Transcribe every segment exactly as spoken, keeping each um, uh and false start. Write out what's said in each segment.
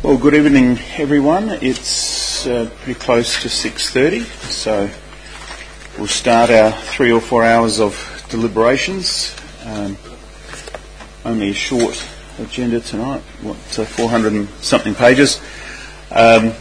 Well, good evening, everyone. It's uh, pretty close to six thirty, so we'll start our three or four hours of deliberations. Um, only a short agenda tonight, what, uh, four hundred and something pages. Um,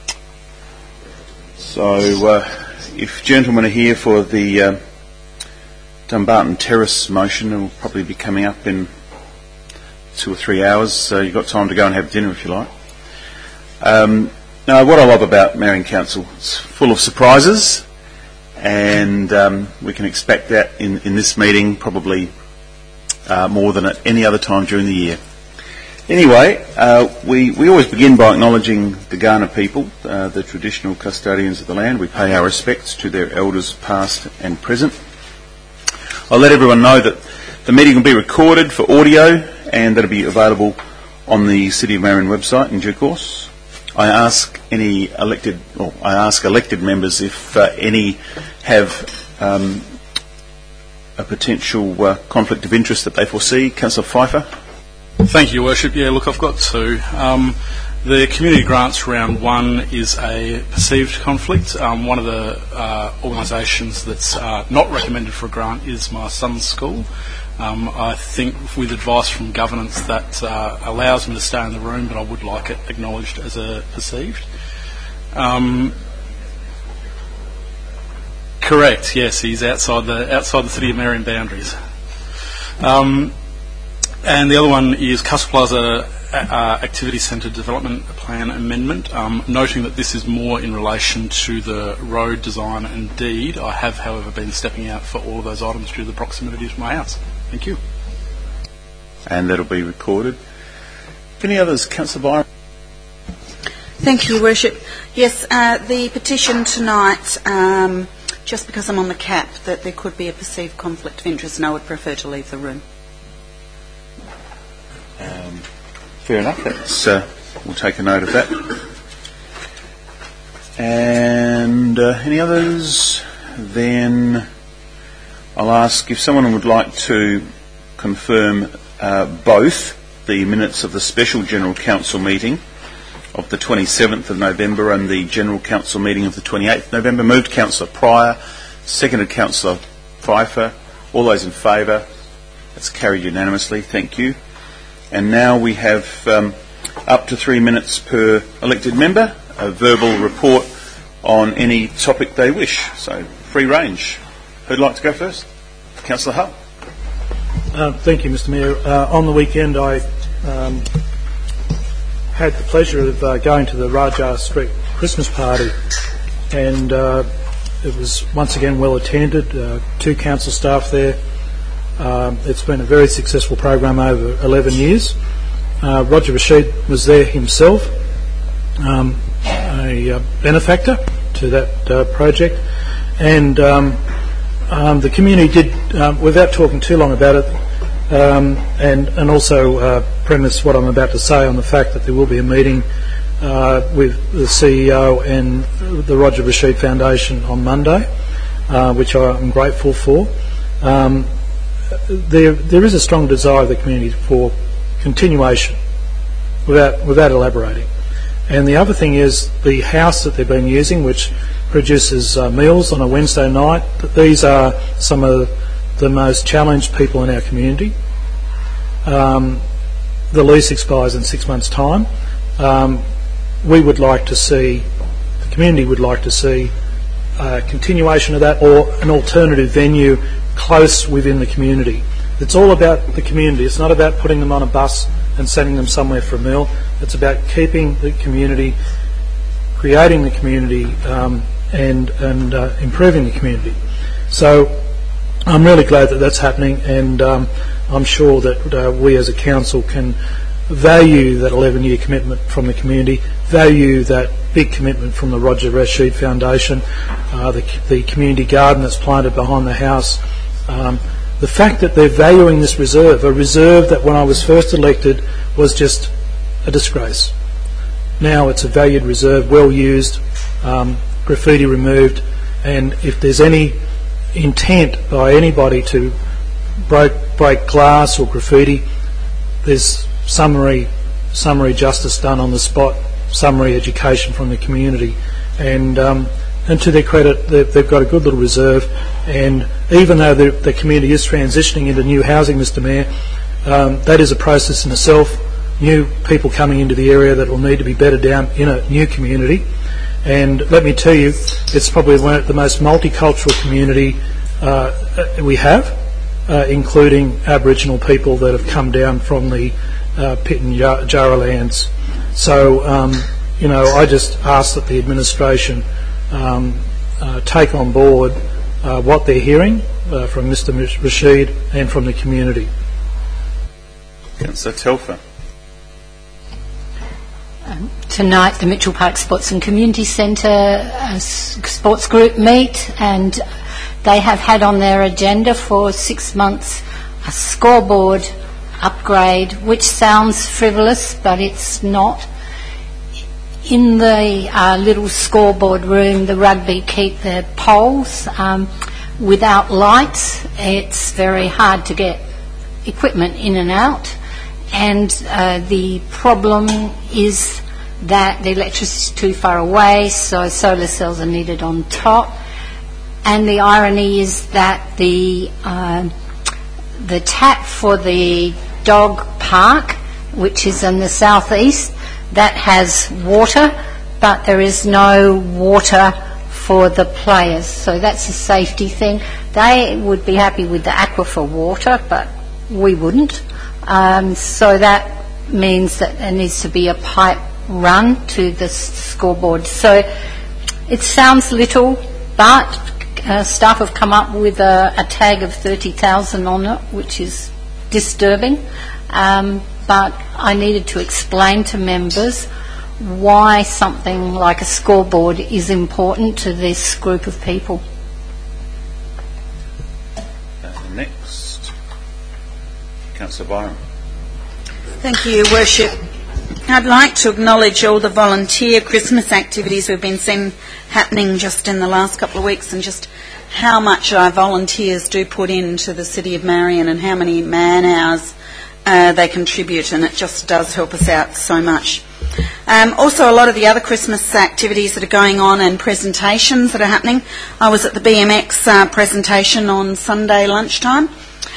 so, uh, if gentlemen are here for the uh, Dumbarton Terrace motion, it will probably be coming up in two or three hours, so you've got time to go and have dinner if you like. Um, now, what I love about Marion Council, it's full of surprises, and um, we can expect that in, in this meeting probably uh, more than at any other time during the year. Anyway, uh, we, we always begin by acknowledging the Kaurna people, uh, the traditional custodians of the land. We pay our respects to their elders past and present. I'll let everyone know that the meeting will be recorded for audio and that'll be available on the City of Marion website in due course. I ask any elected, or I ask elected members if uh, any have um, a potential uh, conflict of interest that they foresee. Councillor Pfeiffer. Thank you, Your Worship. Yeah, look, I've got two. Um, the community grants round one is a perceived conflict. Um, one of the uh, organisations that's uh, not recommended for a grant is my son's school. Um, I think with advice from governance that uh, allows me to stay in the room, but I would like it acknowledged as a perceived. Um, correct, yes, he's outside the outside the City of Marion boundaries. Um, and the other one is Castle Plaza uh, Activity Centre Development Plan Amendment, um, noting that this is more in relation to the road design and deed. I have, however, been stepping out for all of those items due to the proximity to my house. Thank you. And that'll be recorded. Any others? Councillor Byron. Thank you, Your Worship. Yes, uh, the petition tonight, um, just because I'm on the cap, that there could be a perceived conflict of interest, and I would prefer to leave the room. Um, fair enough. That's, uh, we'll take a note of that. And uh, any others? Then I'll ask if someone would like to confirm uh, both the minutes of the special General Council meeting of the twenty-seventh of November and the General Council meeting of the twenty-eighth of November. Moved Councillor Pryor, seconded Councillor Pfeiffer. All those in favour? That's carried unanimously. Thank you. And now we have um, up to three minutes per elected member, a verbal report on any topic they wish. So free range. Who'd like to go first? Councillor Hull. Uh, thank you, Mister Mayor. Uh, on the weekend I um, had the pleasure of uh, going to the Rajah Street Christmas party, and uh, it was once again well attended, uh, two council staff there. Um, it's been a very successful program over eleven years. Uh, Roger Rashid was there himself, um, a uh, benefactor to that uh, project, and um, um, the community did, um, without talking too long about it, um, and, and also uh, premise what I'm about to say on the fact that there will be a meeting uh, with the C E O and the Roger Rashid Foundation on Monday, uh, which I'm grateful for. Um, There, there is a strong desire of the community for continuation, without without elaborating. And the other thing is the house that they've been using, which produces uh, meals on a Wednesday night. These are some of the most challenged people in our community. Um, the lease expires in six months' time. Um, we would like to see, the community would like to see a continuation of that, or an alternative venue close within the community. It's all about the community. It's not about putting them on a bus and sending them somewhere for a meal. It's about keeping the community, creating the community, um, and, and uh, improving the community. So I'm really glad that that's happening, and um, I'm sure that uh, we as a council can value that eleven year commitment from the community, value that big commitment from the Roger Rashid Foundation, uh, the, the community garden that's planted behind the house. Um, the fact that they're valuing this reserve, a reserve that when I was first elected was just a disgrace. Now it's a valued reserve, well used, um, graffiti removed, and if there's any intent by anybody to break, break glass or graffiti, there's summary summary justice done on the spot, summary education from the community. And um, and to their credit, they've, they've got a good little reserve. And even though the, the community is transitioning into new housing, Mister Mayor, um, that is a process in itself. New people coming into the area that will need to be bedded down in a new community. And let me tell you, it's probably one of the most multicultural community uh, we have, uh, including Aboriginal people that have come down from the uh, Pit and Jarrah lands. So, um, you know, I just ask that the administration um, uh, take on board uh, what they're hearing uh, from Mister Rashid and from the community. Councillor Telfer. Um, tonight the Mitchell Park Sports and Community Centre uh, sports group meet, and they have had on their agenda for six months a scoreboard upgrade, which sounds frivolous but it's not. In the uh, little scoreboard room, the rugby keep their poles. Um, without lights, it's very hard to get equipment in and out. And uh, the problem is that the electricity is too far away, so solar cells are needed on top. And the irony is that the uh, the tap for the dog park, which is in the southeast, that has water, but there is no water for the players. So that's a safety thing. They would be happy with the aquifer water, but we wouldn't. Um, so that means that there needs to be a pipe run to the scoreboard. So it sounds little, but uh, staff have come up with a, a tag of thirty thousand on it, which is disturbing. Um, but I needed to explain to members why something like a scoreboard is important to this group of people. Uh, next, Councillor Byron. Thank you, Your Worship. I'd like to acknowledge all the volunteer Christmas activities we've been seeing happening just in the last couple of weeks, and just how much our volunteers do put into the City of Marion and how many man hours uh, they contribute, and it just does help us out so much. Um, also, a lot of the other Christmas activities that are going on and presentations that are happening. I was at the B M X uh, presentation on Sunday lunchtime,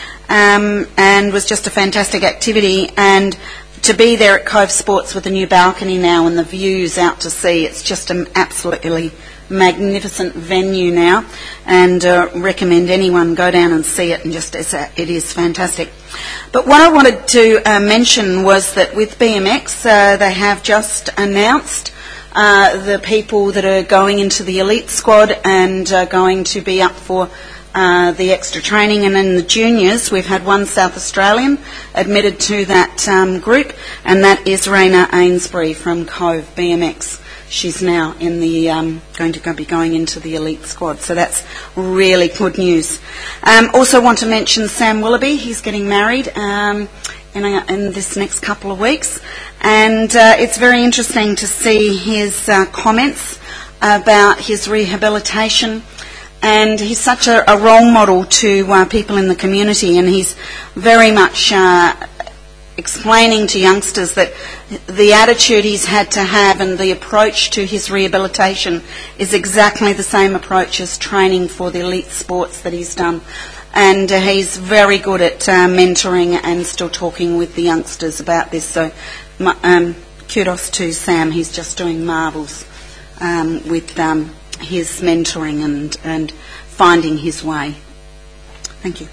um, and was just a fantastic activity. And to be there at Cove Sports with the new balcony now and the views out to sea, it's just an absolutely magnificent venue now, and uh, recommend anyone go down and see it, and just it's a, it is fantastic. But what I wanted to uh, mention was that with B M X uh, they have just announced uh, the people that are going into the elite squad and uh, going to be up for uh, the extra training. And in the juniors we've had one South Australian admitted to that um, group, and that is Raina Ainsbury from Cove B M X. She's now in the um, going to go be going into the elite squad, so that's really good news. Um, also want to mention Sam Willoughby. He's getting married um, in, a, in this next couple of weeks, and uh, it's very interesting to see his uh, comments about his rehabilitation. And he's such a, a role model to uh, people in the community, and he's very much uh, explaining to youngsters that the attitude he's had to have and the approach to his rehabilitation is exactly the same approach as training for the elite sports that he's done. And uh, he's very good at uh, mentoring and still talking with the youngsters about this. So um, kudos to Sam. He's just doing marvels um, with um, his mentoring and, and finding his way. Thank you.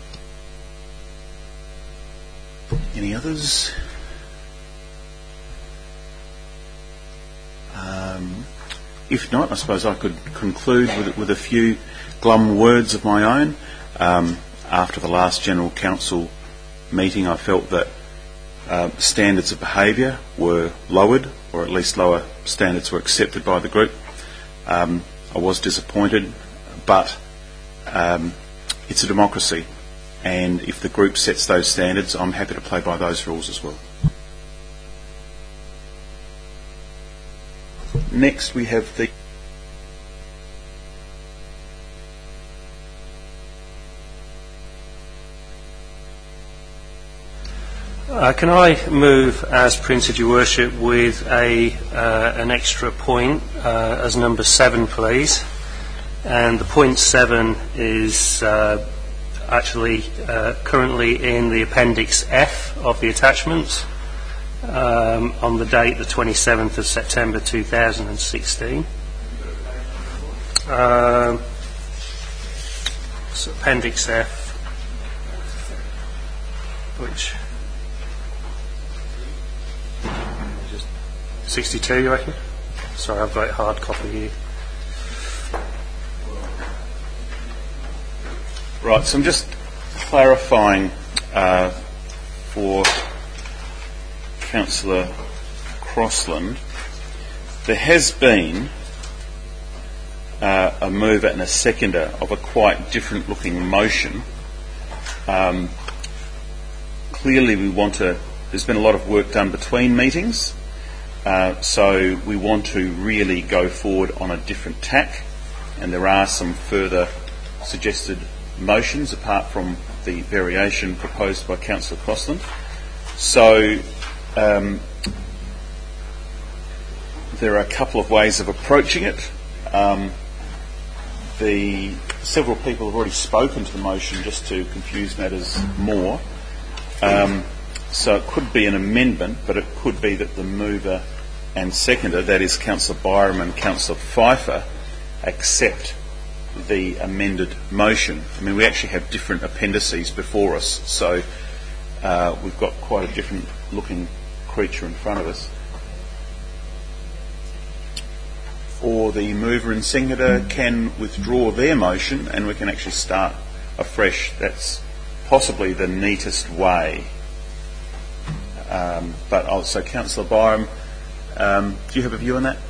Any others? Um, if not, I suppose I could conclude with, with a few glum words of my own. Um, after the last General Council meeting, I felt that uh, standards of behaviour were lowered, or at least lower standards were accepted by the group. Um, I was disappointed, but um, it's a democracy. And if the group sets those standards, I'm happy to play by those rules as well. Next we have the Uh, can I move as printed, Your Worship, with a uh, an extra point uh, as number seven, please? And the point seven is uh, actually uh, currently in the Appendix F of the attachment um, on the date the twenty-seventh of September two thousand sixteen. Um, so Appendix F, which sixty-two, you reckon? Sorry, I've got it hard copy here. Right, so I'm just clarifying uh, for Councillor Crossland. There has been uh, a mover and a seconder of a quite different looking motion. Um, clearly we want to, there's been a lot of work done between meetings, uh, so we want to really go forward on a different tack, and there are some further suggested motions apart from the variation proposed by Councillor Crossland. So um, there are a couple of ways of approaching it. Um, the several people have already spoken to the motion just to confuse matters more. Um, so it could be an amendment, but it could be that the mover and seconder, that is Councillor Byram and Councillor Pfeiffer, accept the amended motion. I mean, we actually have different appendices before us, so uh, we've got quite a different looking creature in front of us. Or the mover and seconder can withdraw their motion and we can actually start afresh. That's possibly the neatest way. Um, but also, Councillor Byram, um, do you have a view on that?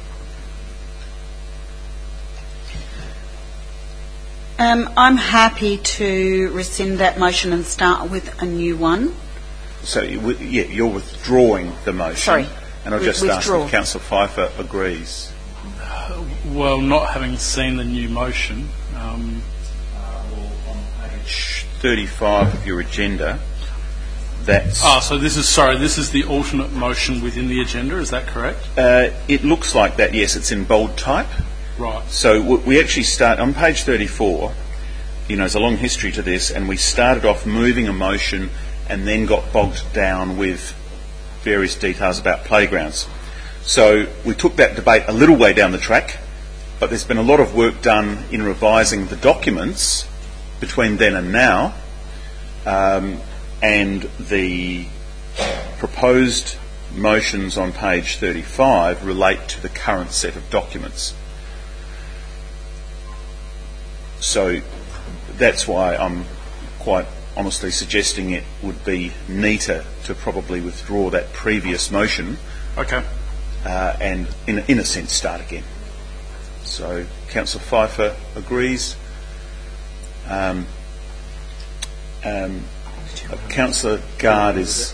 Um, I'm happy to rescind that motion and start with a new one. So, you, yeah, you're withdrawing the motion. Sorry. And I'll With- just ask withdraw. if Councillor Pfeiffer agrees. Well, not having seen the new motion, um, Uh, well, on page thirty-five of your agenda, that's... ah, so this is, sorry, this is the alternate motion within the agenda, is that correct? Uh, it looks like that, yes, it's in bold type. Right. So w- we actually start on page thirty-four. You know, there's a long history to this, and we started off moving a motion and then got bogged down with various details about playgrounds. So we took that debate a little way down the track, but there's been a lot of work done in revising the documents between then and now, um, and the proposed motions on page thirty-five relate to the current set of documents. So that's why I'm quite honestly suggesting it would be neater to probably withdraw that previous motion Okay. uh, and, in, in a sense, start again. So Councillor Pfeiffer agrees. Um, um, Councillor Gard is...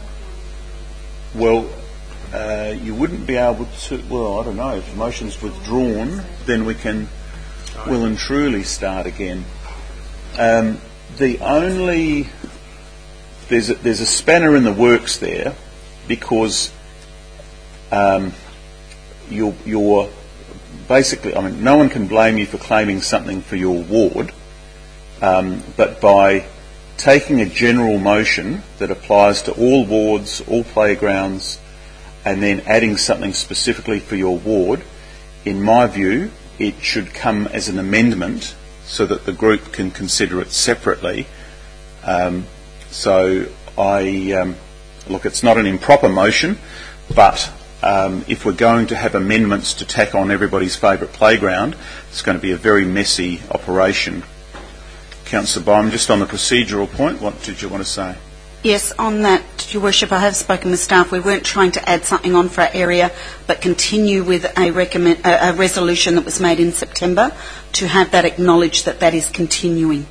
Well, uh, you wouldn't be able to... Well, I don't know. If the motion's withdrawn, then we can well and truly start again. Um, the only... There's a, there's a spanner in the works there because um, you're, you're basically... I mean, no one can blame you for claiming something for your ward, um, but by taking a general motion that applies to all wards, all playgrounds, and then adding something specifically for your ward, in my view, it should come as an amendment so that the group can consider it separately. Um, so I, um, look, it's not an improper motion, but um, if we're going to have amendments to tack on everybody's favourite playground, it's going to be a very messy operation. Councillor Byram, just on the procedural point, what did you want to say? Yes, on that, Your Worship, I have spoken with staff. We weren't trying to add something on for our area, but continue with a, recommend, a, a resolution that was made in September to have that acknowledged that that is continuing.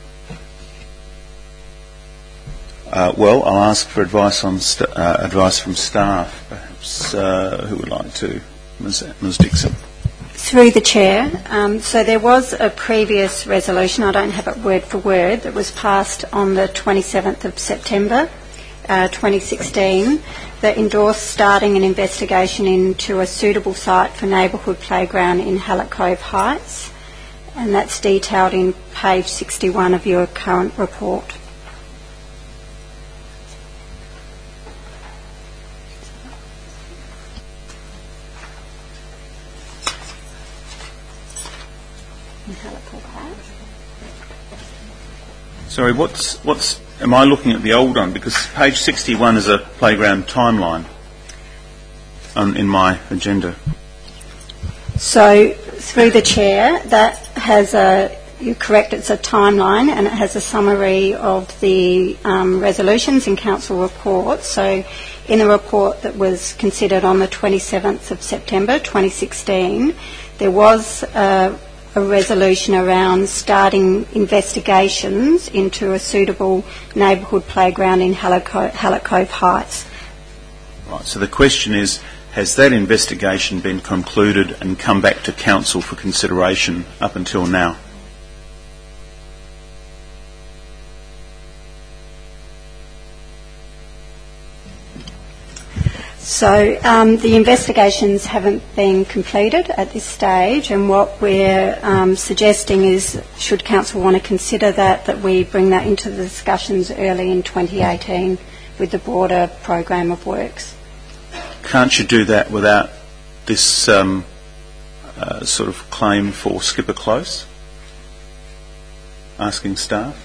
Uh, well, I'll ask for advice on st- uh, advice from staff. Perhaps uh, who would like to? Miz Miz Dixon. Through the Chair, um, so there was a previous resolution, I don't have it word for word, that was passed on the twenty-seventh of September, uh, twenty sixteen that endorsed starting an investigation into a suitable site for neighbourhood playground in Hallett Cove Heights, and that's detailed in page sixty-one of your current report. Sorry, what's, what's, am I looking at the old one? Because page sixty-one is a playground timeline on, in my agenda. So, through the chair, that has a, you're correct, it's a timeline, and it has a summary of the um, resolutions in council reports. So, in the report that was considered on the twenty-seventh of September twenty sixteen, there was a a resolution around starting investigations into a suitable neighbourhood playground in Hallett Cove, Hallett Cove Heights. Right, so the question is, has that investigation been concluded and come back to council for consideration up until now? So um, the investigations haven't been completed at this stage, and what we're um, suggesting is, should council want to consider that, that we bring that into the discussions early in twenty eighteen with the broader program of works. Can't you do that without this um, uh, sort of claim for Skipper Close? Asking staff?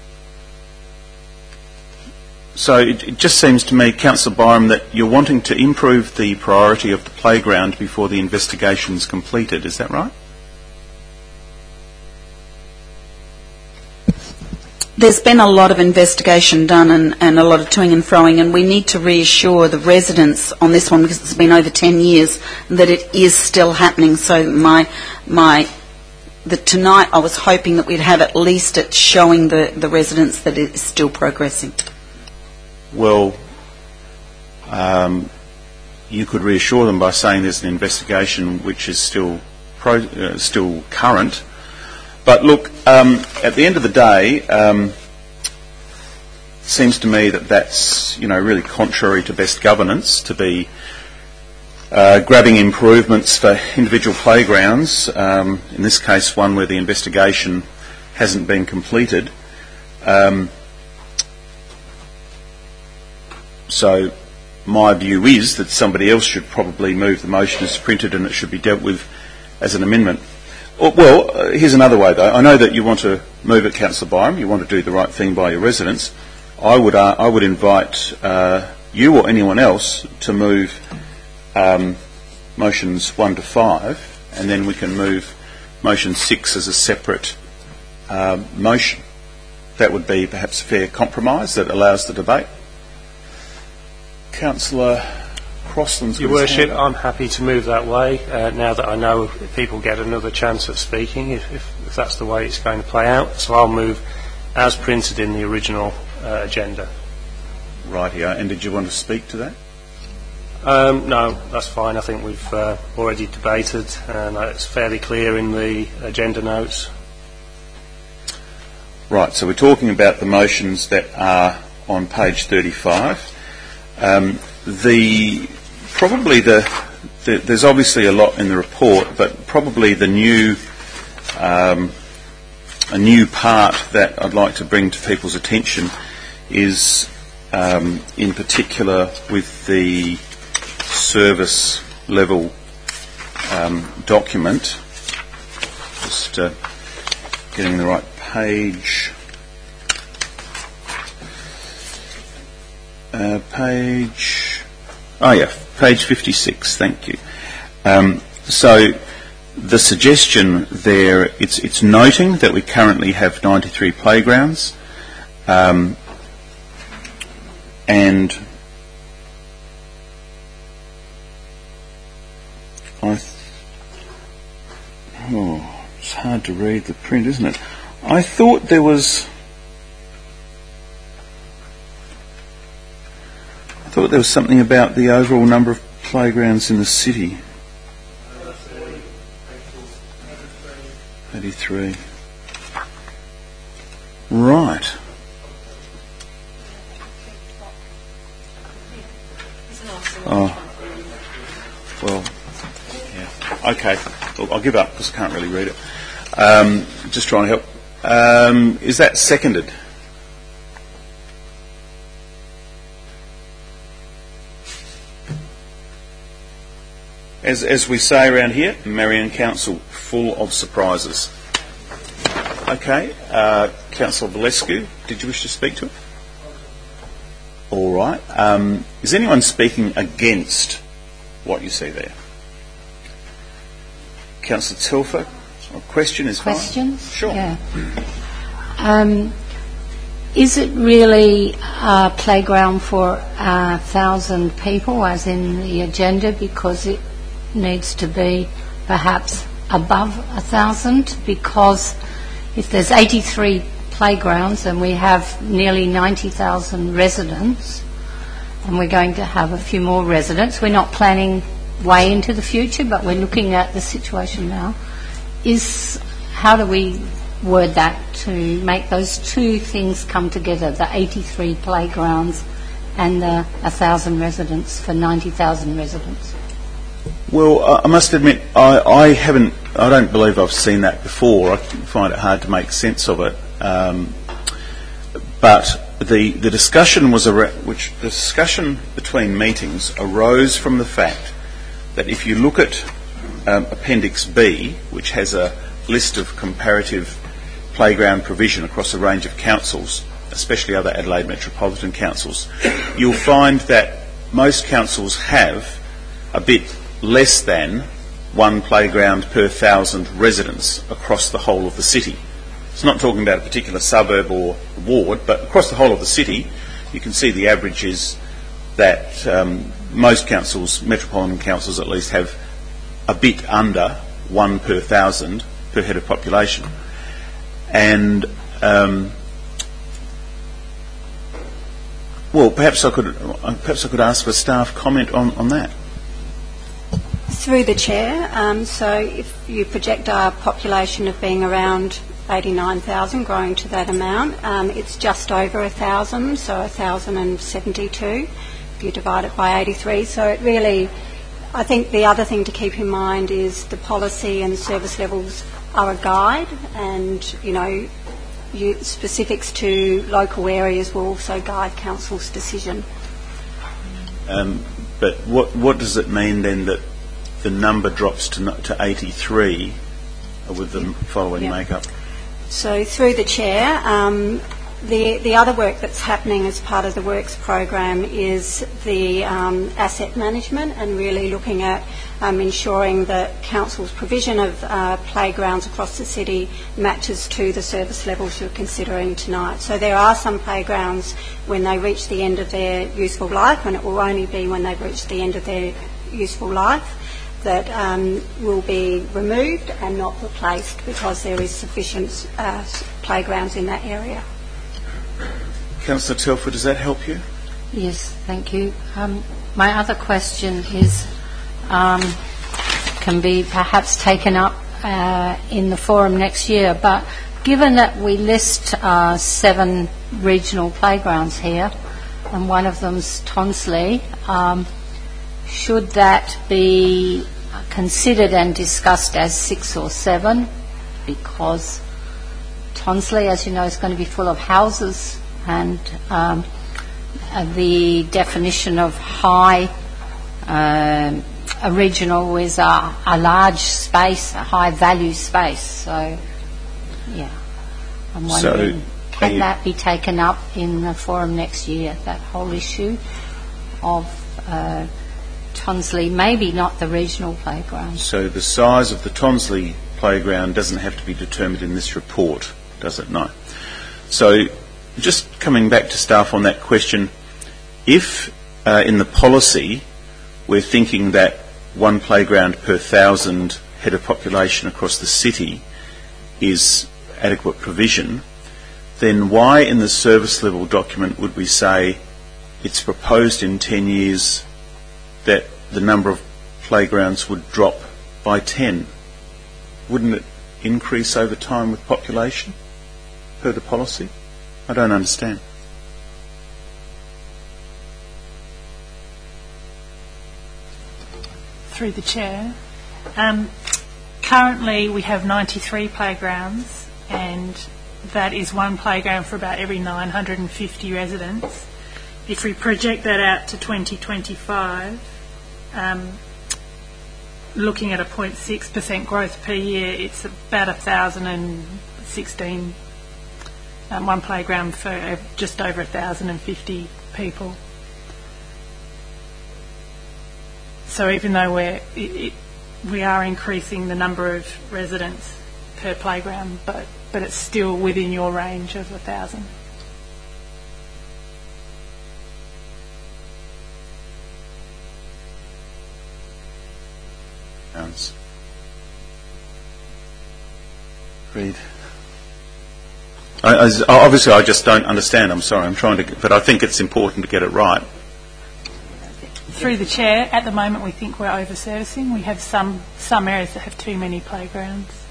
So it, it just seems to me, Councillor Byram, that you're wanting to improve the priority of the playground before the investigation is completed. Is that right? There's been a lot of investigation done and, and a lot of toing and froing, and we need to reassure the residents on this one, because it's been over ten years, that it is still happening. So my my that tonight I was hoping that we'd have at least it showing the, the residents that it is still progressing. Well, um, you could reassure them by saying there's an investigation which is still pro, uh, still current. But look, um, at the end of the day, um, it seems to me that that's, you know, really contrary to best governance to be uh, grabbing improvements for individual playgrounds. Um, in this case, one where the investigation hasn't been completed. Um, So my view is that somebody else should probably move the motion as printed, and it should be dealt with as an amendment. Well, uh, here's another way though. I know that you want to move it, Councillor Byram. You want to do the right thing by your residents. I would uh, I would invite uh, you or anyone else to move um, motions one to five, and then we can move motion six as a separate uh, motion. That would be perhaps a fair compromise that allows the debate. Councillor Crossland's Your Worship, I'm happy to move that way uh, now that I know people get another chance at speaking, if, if, if that's the way it's going to play out. So I'll move as printed in the original uh, agenda. Right here. And did you want to speak to that? Um, no, that's fine. I think we've uh, already debated, and it's fairly clear in the agenda notes. Right, so we're talking about the motions that are on page thirty-five. Um, the probably the, the there's obviously a lot in the report, but probably the new um, a new part that I'd like to bring to people's attention is um, in particular with the service level um, document. Just uh, getting the right page. Uh, page, oh yeah, page fifty-six, thank you. Um, so the suggestion there, it's, it's noting that we currently have ninety-three playgrounds, um, and I th- oh, it's hard to read the print, isn't it? I thought there was I thought there was something about the overall number of playgrounds in the city. eighty-three. Right. Oh, well, yeah. Okay, well, I'll give up because I can't really read it. Um, just trying to help. Um, is that seconded? As, as we say around here, Marion Council, full of surprises. Okay, uh, Councillor Valescu, did you wish to speak to it? All right. Um, is anyone speaking against what you see there? Councillor Telfer, a question is fine. Questions? Sure. Yeah. Um, is it really a playground for a thousand people, as in the agenda, because it needs to be perhaps above a thousand? Because if there's eighty-three playgrounds and we have nearly ninety thousand residents, and we're going to have a few more residents, we're not planning way into the future, but we're looking at the situation now, is how do we word that to make those two things come together, the eighty-three playgrounds and the one thousand residents for ninety thousand residents? Well, I must admit, I, I haven't, I don't believe I've seen that before. I find it hard to make sense of it. Um, but the the discussion was a which the discussion between meetings arose from the fact that if you look at um, Appendix B, which has a list of comparative playground provision across a range of councils, especially other Adelaide Metropolitan councils, you'll find that most councils have a bit less than one playground per thousand residents across the whole of the city. It's not talking about a particular suburb or ward, but across the whole of the city, you can see the average is that um, most councils, metropolitan councils at least, have a bit under one per thousand per head of population. And um, well, perhaps I could perhaps I could ask for staff comment on, on that. Through the chair, um, so if you project our population of being around eighty-nine thousand, growing to that amount, um, it's just over one thousand, so one thousand seventy-two if you divide it by eighty-three. So it really, I think the other thing to keep in mind is the policy and service levels are a guide, and, you know, you, specifics to local areas will also guide council's decision. Um, but what what does it mean then that the number drops to to eighty-three with the following Yep. makeup? So through the chair, um, the the other work that's happening as part of the Works program is the um, asset management, and really looking at um, ensuring that council's provision of uh, playgrounds across the city matches to the service levels you're considering tonight. So there are some playgrounds when they reach the end of their useful life, and it will only be when they've reached the end of their useful life, that um, will be removed and not replaced, because there is sufficient uh, playgrounds in that area. Councillor Telford, does that help you? Yes, thank you. Um, my other question is, um, can be perhaps taken up uh, in the forum next year, but given that we list uh, seven regional playgrounds here, and one of them's Tonsley, um, should that be considered and discussed as six or seven? Because Tonsley, as you know, is going to be full of houses, and um, the definition of high uh, original is a, a large space, a high value space. So, yeah, I'm wondering, So, can you- that be taken up in the forum next year, that whole issue of uh, Tonsley, maybe not the regional playground? So the size of the Tonsley playground doesn't have to be determined in this report, does it? No. So just coming back to staff on that question, if uh, in the policy we're thinking that one playground per thousand head of population across the city is adequate provision, then why in the service level document would we say it's proposed in ten years that the number of playgrounds would drop by ten? Wouldn't it increase over time with population per the policy? I don't understand. through the chair. Um, currently we have ninety-three playgrounds, and that is one playground for about every nine hundred fifty residents. If we project that out to twenty twenty-five, um, looking at a zero point six percent growth per year, it's about one thousand sixteen, um, one playground for just over one thousand fifty people. So even though we're, it, it, we are increasing the number of residents per playground, but, but it's still within your range of one thousand. Pounds. Agreed. I, as, obviously, I just don't understand. I'm sorry. I'm trying to, but I think it's important to get it right. Through the chair, at the moment we think we're over-servicing. We have some some areas that have too many playgrounds.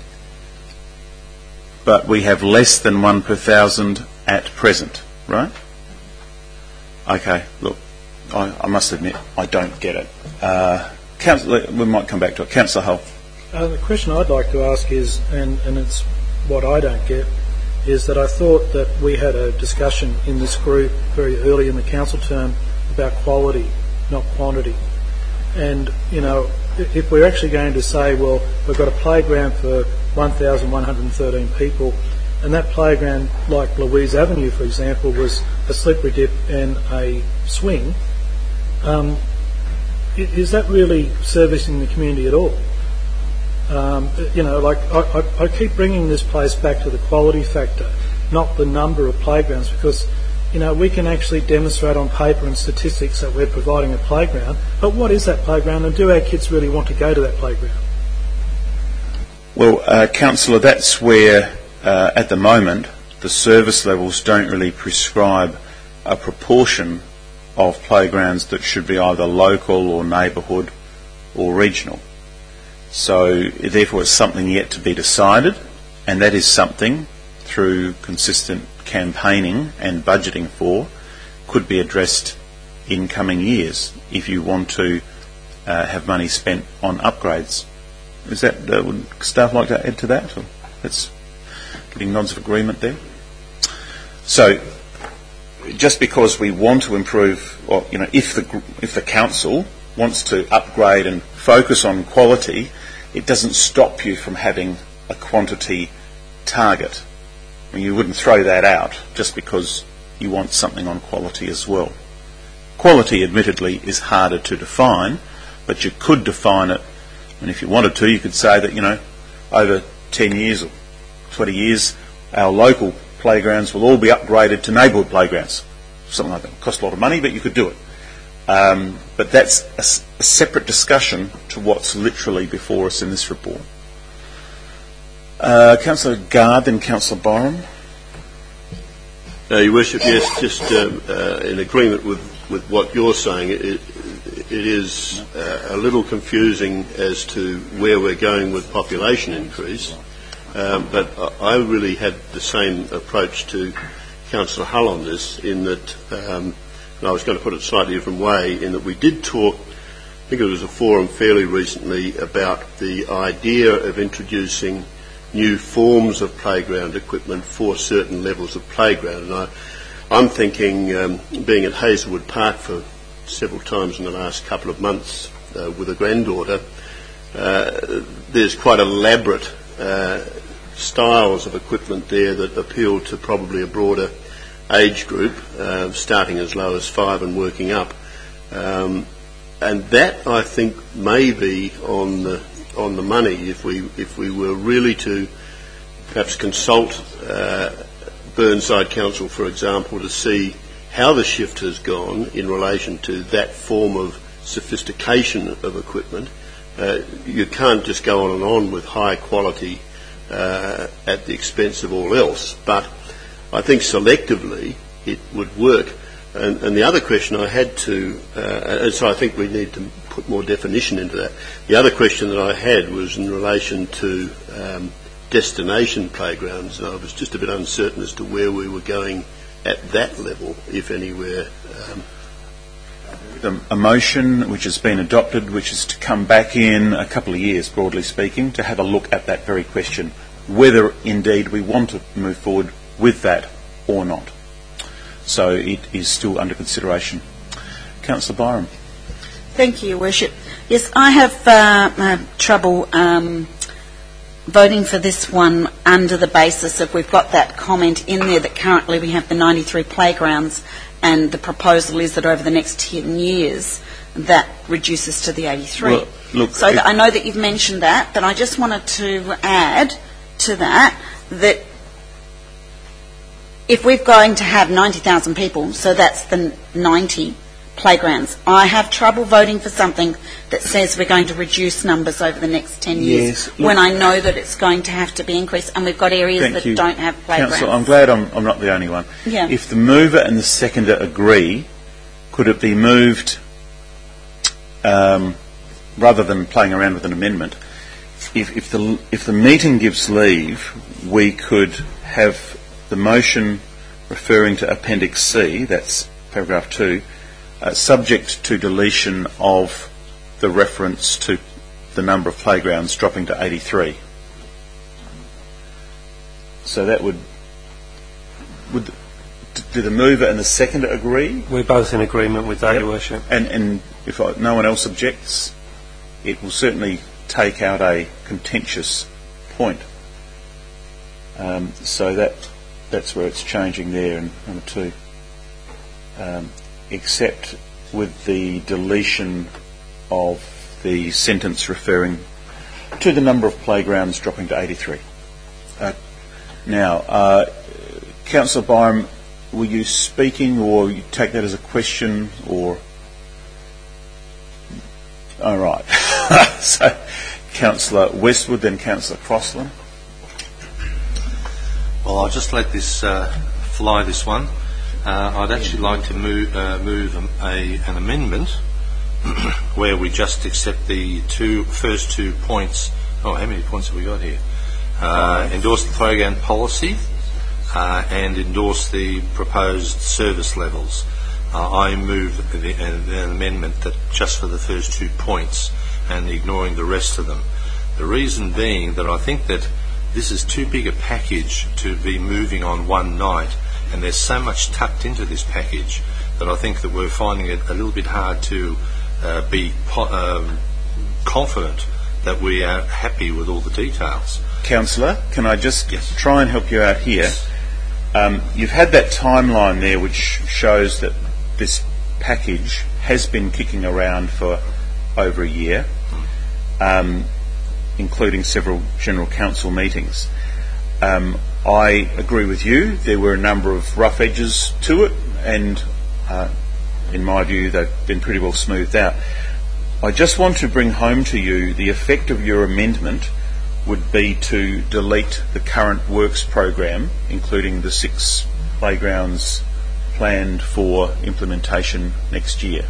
But we have less than one per thousand at present, right? Okay. Look, I, I must admit I don't get it. Uh, Councillor, we might come back to it. Councillor Hull. Uh, the question I'd like to ask is, and, and it's what I don't get, is that I thought that we had a discussion in this group very early in the council term about quality, not quantity. And, you know, if we're actually going to say, well, we've got a playground for one thousand one hundred thirteen people, and that playground, like Louise Avenue, for example, was a slippery dip and a swing, um, is that really servicing the community at all? Um, you know, like I, I, I keep bringing this place back to the quality factor, not the number of playgrounds, because, you know, we can actually demonstrate on paper and statistics that we're providing a playground, but what is that playground, and do our kids really want to go to that playground? Well, uh, Councillor, that's where, uh, at the moment, the service levels don't really prescribe a proportion of playgrounds that should be either local or neighbourhood or regional. So, therefore, it's something yet to be decided, and that is something, through consistent campaigning and budgeting for, could be addressed in coming years if you want to uh, have money spent on upgrades. Is that, uh, would staff like to add to that? Or that's getting nods of agreement there. So, just because we want to improve, or you know, if the if the council wants to upgrade and focus on quality, it doesn't stop you from having a quantity target. I mean, you wouldn't throw that out just because you want something on quality as well. Quality, admittedly, is harder to define, but you could define it, and if you wanted to, you could say that, you know, over ten years or twenty years, our local playgrounds will all be upgraded to neighbourhood playgrounds. Something like that. It costs a lot of money, but you could do it. Um, but that's a, a separate discussion to what's literally before us in this report. Uh, Councillor Gard, then Councillor Byron. Uh, Your Worship, yes, just uh, uh, in agreement with, with what you're saying, it, it is uh, a little confusing as to where we're going with population increase, um, but I really had the same approach to Councillor Hull on this, in that, um, and I was going to put it a slightly different way, in that we did talk, I think it was a forum fairly recently, about the idea of introducing new forms of playground equipment for certain levels of playground. And I, I'm thinking, um, being at Hazelwood Park for several times in the last couple of months uh, with a granddaughter, uh, there's quite elaborate uh, styles of equipment there that appeal to probably a broader age group, uh, starting as low as five and working up. Um, and that, I think, may be on the on the money if we if we were really to perhaps consult uh, Burnside Council, for example, to see how the shift has gone in relation to that form of sophistication of equipment. Uh, you can't just go on and on with high quality uh, at the expense of all else, but I think selectively it would work. And, and the other question I had to, uh, and so I think we need to put more definition into that. The other question that I had was in relation to um, destination playgrounds, and I was just a bit uncertain as to where we were going at that level, if anywhere. Um, the, a motion which has been adopted, which is to come back in a couple of years, broadly speaking, to have a look at that very question, whether indeed we want to move forward with that or not. So it is still under consideration. Councillor Byram. Thank you, Your Worship. Yes, I have uh, uh, trouble um, voting for this one under the basis of we've got that comment in there that currently we have the ninety-three playgrounds, and the proposal is that over the next ten years that reduces to the eighty-three. Well, look, so that I know that you've mentioned that, but I just wanted to add to that that if we're going to have ninety thousand people, so that's the ninety playgrounds, I have trouble voting for something that says we're going to reduce numbers over the next ten years yes, when I know that it's going to have to be increased, and we've got areas Thank that you. don't have playgrounds. Councillor, I'm glad I'm, I'm not the only one. Yeah. If the mover and the seconder agree, could it be moved, um, rather than playing around with an amendment, if, if, the, if the meeting gives leave, we could have the motion referring to Appendix C, that's paragraph two, uh, subject to deletion of the reference to the number of playgrounds dropping to eighty-three. So that would, would do the mover and the seconder agree? We're both in agreement with that, Yep. Your Worship. And, and if I, no one else objects, it will certainly take out a contentious point. Um, so that that's where it's changing there in number two. Um, except with the deletion of the sentence referring to the number of playgrounds dropping to eighty-three. Uh, now, uh, Councillor Byram, were you speaking, or you take that as a question, or? All right. So, Councillor Westwood, then Councillor Crossland. Well, I'll just let this uh, fly, this one. Uh, I'd actually like to move, uh, move a, an amendment where we just accept the two first two points. Oh, how many points have we got here? Uh, endorse the program policy uh, and endorse the proposed service levels. Uh, I move the, the, an amendment that just for the first two points and ignoring the rest of them. The reason being that I think that this is too big a package to be moving on one night, and there's so much tucked into this package that I think that we're finding it a little bit hard to uh, be po- um, confident that we are happy with all the details. Councillor, can I just Yes. try and help you out here? Yes. Um, you've had that timeline there which shows that this package has been kicking around for over a year, um, including several General Council meetings. Um, I agree with you. There were a number of rough edges to it, and uh, in my view they've been pretty well smoothed out. I just want to bring home to you the effect of your amendment would be to delete the current works program, including the six playgrounds planned for implementation next year.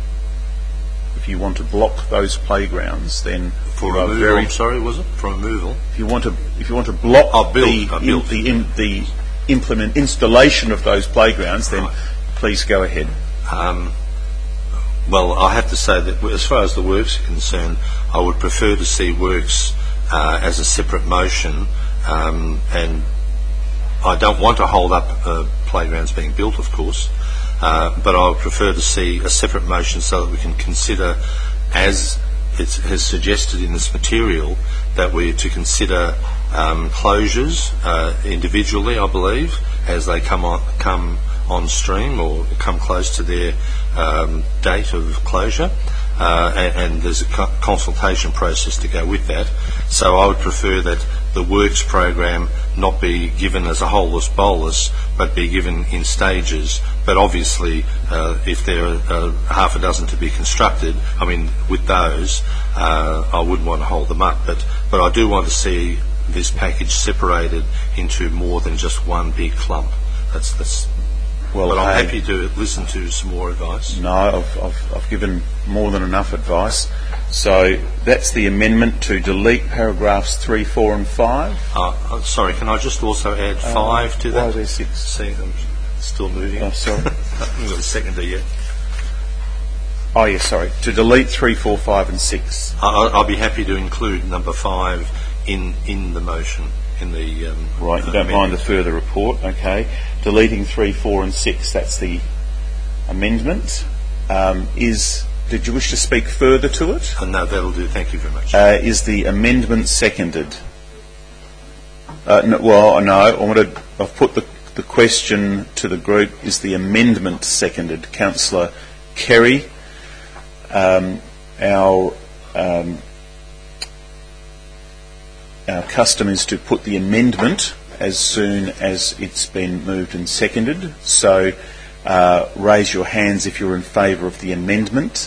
If you want to block those playgrounds, then For you are removal, very. I'm sorry, was it? For removal? If you want to, if you want to block Oh, build, the, uh, build. the, in, the implement installation of those playgrounds, then Right. please go ahead. Um, well, I have to say that as far as the works are concerned, I would prefer to see works uh, as a separate motion, um, and I don't want to hold up uh, playgrounds being built, of course, uh, but I would prefer to see a separate motion so that we can consider, as it has suggested in this material, that we're to consider um, closures uh, individually, I believe, as they come on come on stream or come close to their um, date of closure, uh, and, and there's a co- consultation process to go with that. So I would prefer that the works program not be given as a holus bolus, but be given in stages. But obviously, uh, if there are uh, half a dozen to be constructed, I mean, with those, uh, I wouldn't want to hold them up. But but I do want to see this package separated into more than just one big clump. That's that's. Well, But I'm hey, happy to listen to some more advice. No, I've, I've, I've given more than enough advice. So that's the amendment to delete paragraphs three, four, and five. Uh, uh, sorry, can I just also add five to Why that? are there six? See, I'm still moving. Oh, sorry. I haven't got a seconder yet. Oh, yes, sorry. To delete three, four, five and six. I- I'll be happy to include number five in, in the motion, in the... Um, right, you don't amendment. mind the further report, okay. Deleting three, four and six, that's the amendment. Um, is... Did you wish to speak further to it? Uh, no, that'll do. Thank you very much. Uh, is the amendment seconded? Uh, no, well, no. I wanted, I've put the, the question to the group. Is the amendment seconded? Councillor Kerry, um, our um, our custom is to put the amendment as soon as it's been moved and seconded. So uh, raise your hands if you're in favour of the amendment.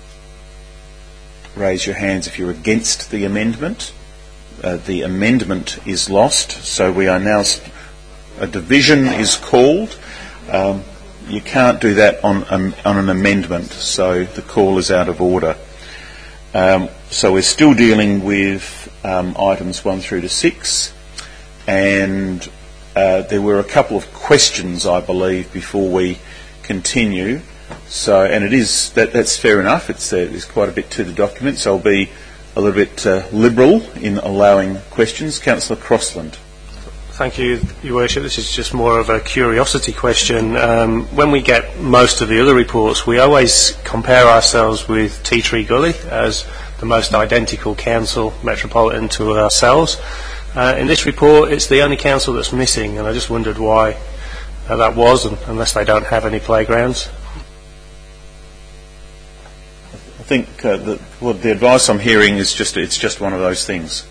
Raise your hands if you're against the amendment. Uh, the amendment is lost, so we are now... Sp- a division is called. Um, you can't do that on, um, on an amendment, so the call is out of order. Um, so we're still dealing with um, items one through to six, and uh, there were a couple of questions, I believe, before we continue. So, and it is that that's fair enough. It's uh, there's quite a bit to the document, so I'll be a little bit uh, liberal in allowing questions. Councillor Crossland. Thank you, Your Worship. This is just more of a curiosity question. Um, when we get most of the other reports, we always compare ourselves with Tea Tree Gully as the most identical council metropolitan to ourselves. Uh, in this report, it's the only council that's missing, and I just wondered why uh, that was, and, unless they don't have any playgrounds. I think uh, the, well, the advice I'm hearing is just it's just one of those things.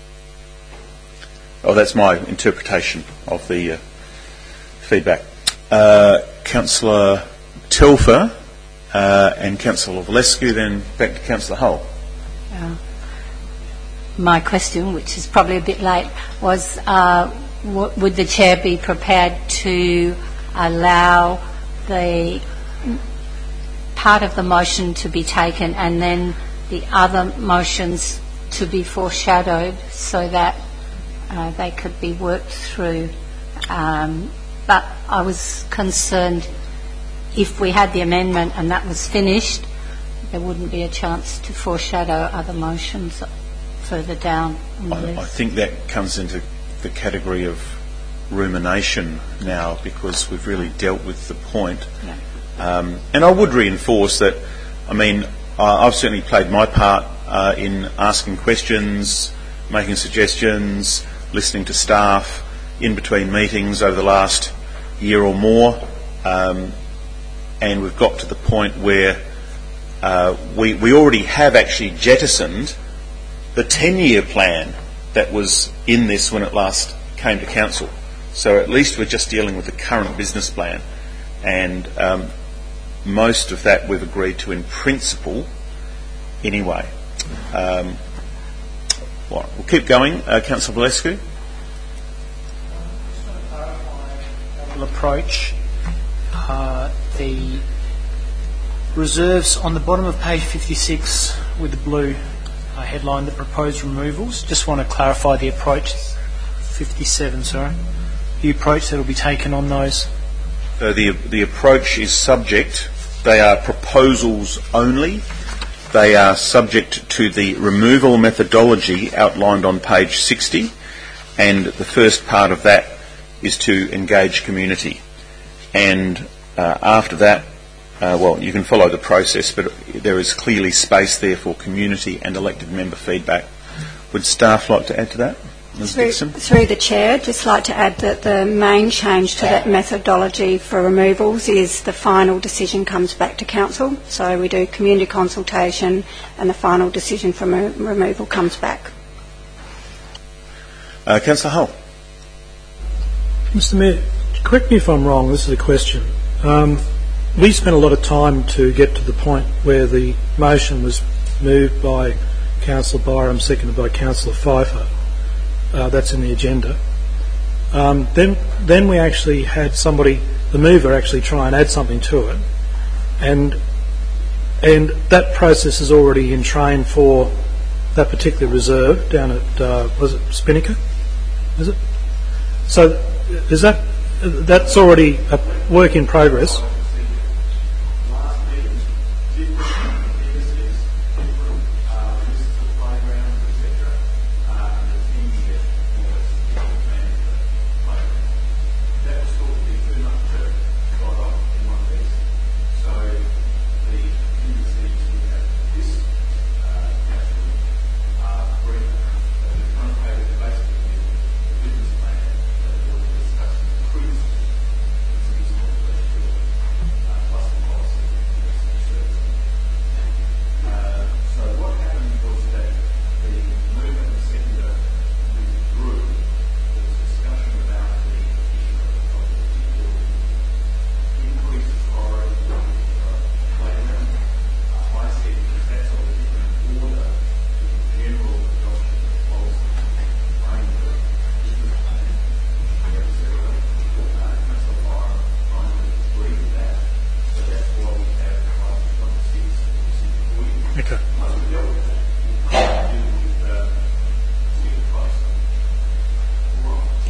Oh, that's my interpretation of the uh, feedback. Uh, Councillor Telfer uh, and Councillor Valescu, then back to Councillor Hull. Uh, my question, which is probably a bit late, was uh, w- would the Chair be prepared to allow the part of the motion to be taken and then the other motions to be foreshadowed so that uh, they could be worked through. Um, but I was concerned if we had the amendment and that was finished, there wouldn't be a chance to foreshadow other motions further down on the I, list. I think that comes into the category of rumination now because we've really dealt with the point. Yeah. Um, and I would reinforce that, I mean, uh, I've certainly played my part uh, in asking questions, making suggestions, listening to staff in between meetings over the last year or more. Um, and we've got to the point where uh, we, we already have actually jettisoned the ten-year plan that was in this when it last came to council. So at least we're just dealing with the current business plan. And um, most of that we've agreed to in principle anyway. Um, well, we'll keep going. Uh, Councillor Valescu. Approach. Uh, the reserves on the bottom of page fifty-six with the blue uh, headline, the proposed removals. Just want to clarify the approach. fifty-seven, sorry. The approach that will be taken on those. So the the approach is subject. They are proposals only. They are subject to the removal methodology outlined on page sixty, and the first part of that is to engage community. And uh, after that, uh, well, you can follow the process, but there is clearly space there for community and elected member feedback. Would staff like to add to that? Miz Through, Dixon? through the Chair, just like to add that the main change to that methodology for removals is the final decision comes back to Council. So we do community consultation and the final decision for mo- removal comes back. Uh, Councillor Hull. Mister Mayor, correct me if I'm wrong, this is a question. Um, we spent a lot of time to get to the point where the motion was moved by Councillor Byram, seconded by Councillor Pfeiffer. Uh, that's in the agenda. Um, then, then we actually had somebody, the mover, actually try and add something to it, and and that process is already in train for that particular reserve down at uh, was it Spinnaker? Is it? So is that that's already a work in progress?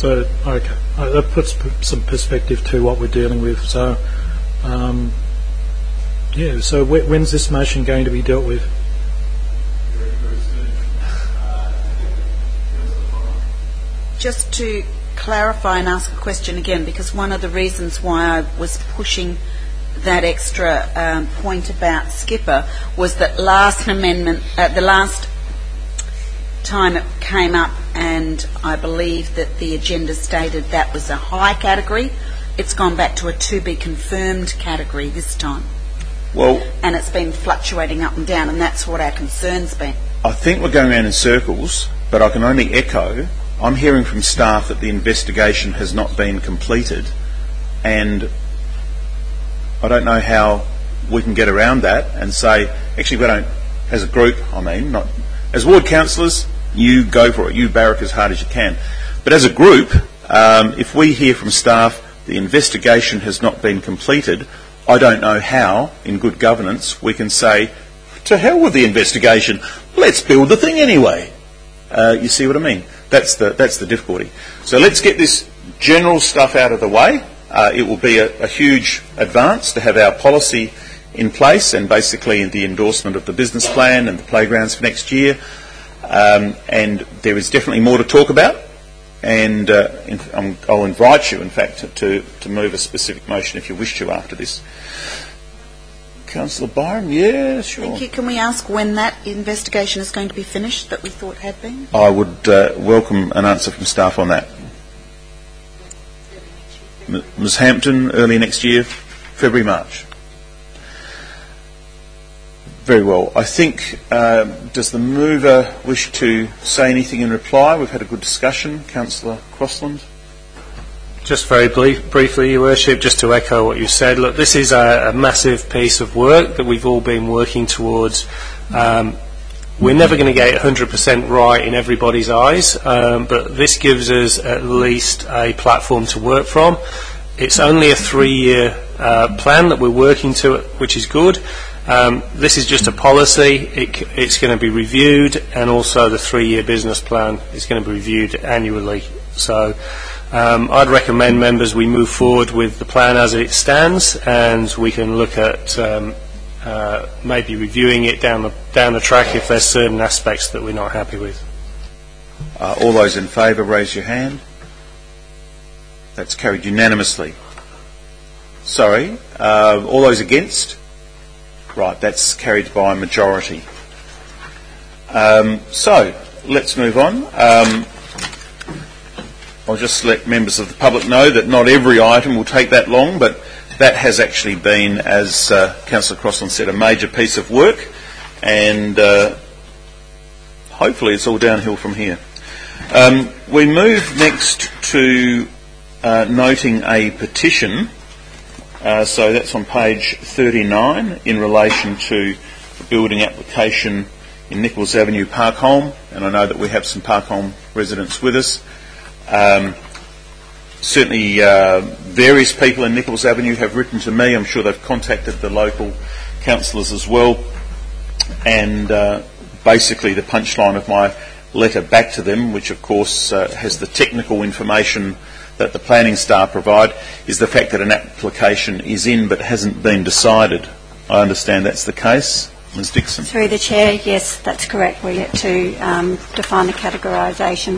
So, okay, uh, that puts p- some perspective to what we're dealing with. So, um, yeah, so wh- when's this motion going to be dealt with? Just to clarify and ask a question again, because one of the reasons why I was pushing that extra um, point about Skipper was that last amendment, uh, the last time it came up, and I believe that the agenda stated that was a high category. It's gone back to a to be confirmed category this time. Well, and it's been fluctuating up and down, and that's what our concern's been. I think we're going around in circles, but I can only echo, I'm hearing from staff that the investigation has not been completed, and I don't know how we can get around that and say, actually we don't, as a group, I mean, not as ward councillors, you go for it, you barrack as hard as you can. But as a group, um, if we hear from staff the investigation has not been completed, I don't know how, in good governance, we can say, to hell with the investigation, let's build the thing anyway. Uh, you see what I mean? That's the, that's the difficulty. So let's get this general stuff out of the way. Uh, it will be a, a huge advance to have our policy in place and basically the endorsement of the business plan and the playgrounds for next year. Um, and there is definitely more to talk about. And uh, in, um, I'll invite you, in fact, to, to move a specific motion if you wish to after this. Councillor Byram, yeah, sure. Thank you. Can we ask when that investigation is going to be finished that we thought had been? I would uh, welcome an answer from staff on that. Miz Hampton, early next year, February, March. Very well. I think, uh, does the mover wish to say anything in reply? We've had a good discussion. Councillor Crossland. Just very brief, briefly, Your Worship, just to echo what you said. Look, this is a, a massive piece of work that we've all been working towards. Um, we're never going to get one hundred percent right in everybody's eyes, um, but this gives us at least a platform to work from. It's only a three-year uh, plan that we're working to, which is good. Um, this is just a policy. It, it's going to be reviewed, and also the three-year business plan is going to be reviewed annually. So um, I'd recommend members we move forward with the plan as it stands, and we can look at um, uh, maybe reviewing it down the down the track if there's certain aspects that we're not happy with. Uh, all those in favour, raise your hand. That's carried unanimously. Sorry, uh, all those against? Right, that's carried by majority. Um, so, let's move on. Um, I'll just let members of the public know that not every item will take that long, but that has actually been, as uh, Councillor Crossland said, a major piece of work, and uh, hopefully it's all downhill from here. Um, we move next to uh, noting a petition. Uh, so that's on page thirty-nine in relation to the building application in Nichols Avenue, Parkholme, and I know that we have some Parkholme residents with us. Um, certainly uh, various people in Nichols Avenue have written to me. I'm sure they've contacted the local councillors as well, and uh, basically the punchline of my letter back to them, which of course uh, has the technical information that the planning staff provide, is the fact that an application is in but hasn't been decided. I understand that's the case. Miz Dixon. Through the Chair, yes, that's correct. We get to um, define the categorisation.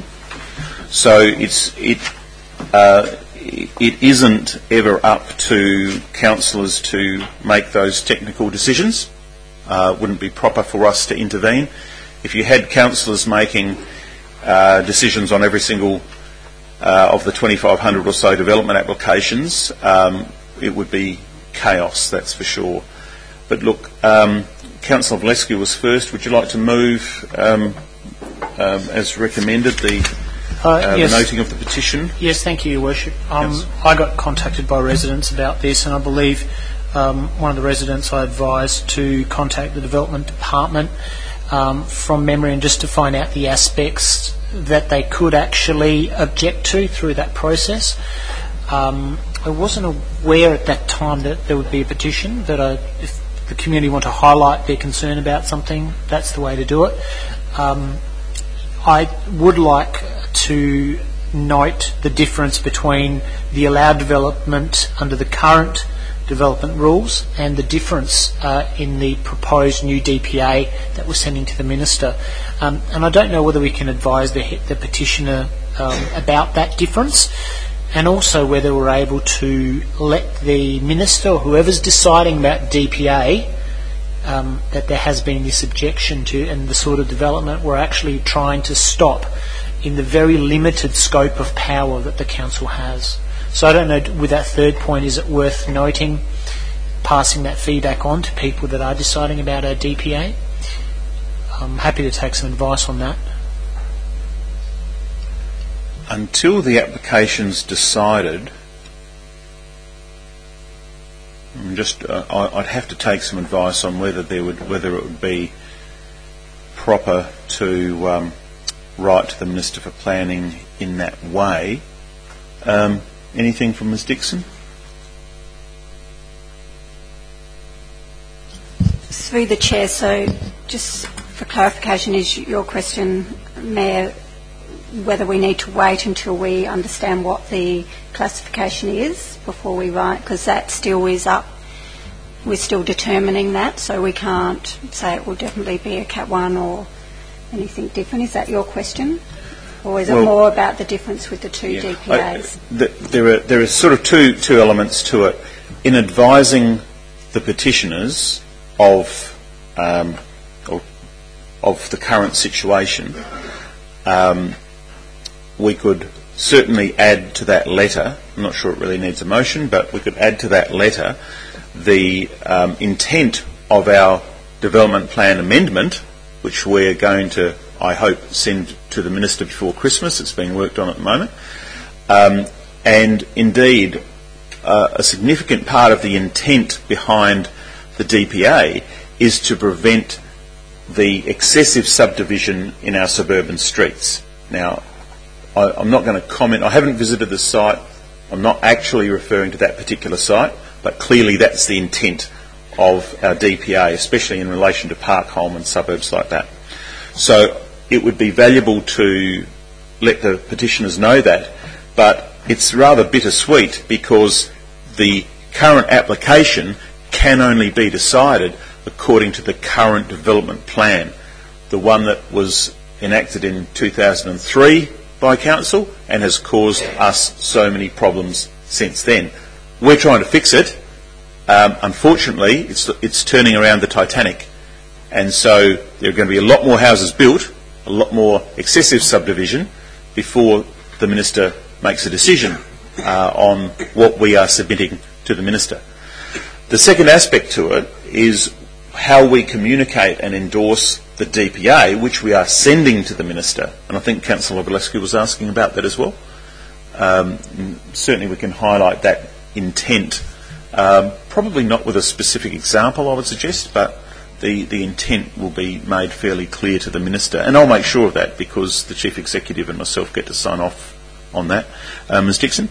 So it's it uh, it isn't ever up to councillors to make those technical decisions. Uh, wouldn't be proper for us to intervene. If you had councillors making uh, decisions on every single Uh, of the twenty-five hundred or so development applications, um, it would be chaos, that's for sure. But look, um, Councillor Valescu was first. Would you like to move, um, um, as recommended, the, uh, uh, yes. the noting of the petition? Yes, thank you, Your Worship. Um, yes. I got contacted by residents about this, and I believe um, one of the residents I advised to contact the Development Department um, from memory, and just to find out the aspects that they could actually object to through that process. Um, I wasn't aware at that time that there would be a petition, that I, if the community want to highlight their concern about something, that's the way to do it. Um, I would like to note the difference between the allowed development under the current development rules and the difference uh, in the proposed new D P A that we're sending to the Minister. Um, and I don't know whether we can advise the, the petitioner um, about that difference, and also whether we're able to let the Minister or whoever's deciding about D P A um, that there has been this objection to and the sort of development we're actually trying to stop in the very limited scope of power that the Council has. So I don't know, with that third point, is it worth noting, passing that feedback on to people that are deciding about our D P A? I'm happy to take some advice on that. Until the application's decided, I'm just uh, I, I'd have to take some advice on whether there would whether it would be proper to um, write to the Minister for Planning in that way. Um, anything from Miz Dixon? Through the Chair, so just for clarification, is your question, Mayor, whether we need to wait until we understand what the classification is before we write, because that still is up, we're still determining that, so we can't say it will definitely be a Cat one or anything different. Is that your question? Or is it well, more about the difference with the two yeah, D P As? I, the, there are there are sort of two two elements to it. In advising the petitioners of um, of, of the current situation, um, we could certainly add to that letter. I'm not sure it really needs a motion, but we could add to that letter the um, intent of our development plan amendment, which we're going to, I hope, send to the Minister before Christmas. It's being worked on at the moment. Um, and indeed, uh, a significant part of the intent behind the D P A is to prevent the excessive subdivision in our suburban streets. Now, I, I'm not going to comment. I haven't visited the site. I'm not actually referring to that particular site, but clearly that's the intent of our D P A, especially in relation to Parkholme and suburbs like that. So it would be valuable to let the petitioners know that, but it's rather bittersweet because the current application can only be decided according to the current development plan, the one that was enacted in two thousand three by Council and has caused us so many problems since then. We're trying to fix it. Um, unfortunately, it's, it's turning around the Titanic. And so there are going to be a lot more houses built, a lot more excessive subdivision before the Minister makes a decision uh, on what we are submitting to the Minister. The second aspect to it is how we communicate and endorse the D P A, which we are sending to the Minister. And I think Councillor Bolescu was asking about that as well. Um, certainly we can highlight that intent, um, probably not with a specific example, I would suggest, but the, the intent will be made fairly clear to the Minister. And I'll make sure of that because the Chief Executive and myself get to sign off on that. Uh, Miz Dixon?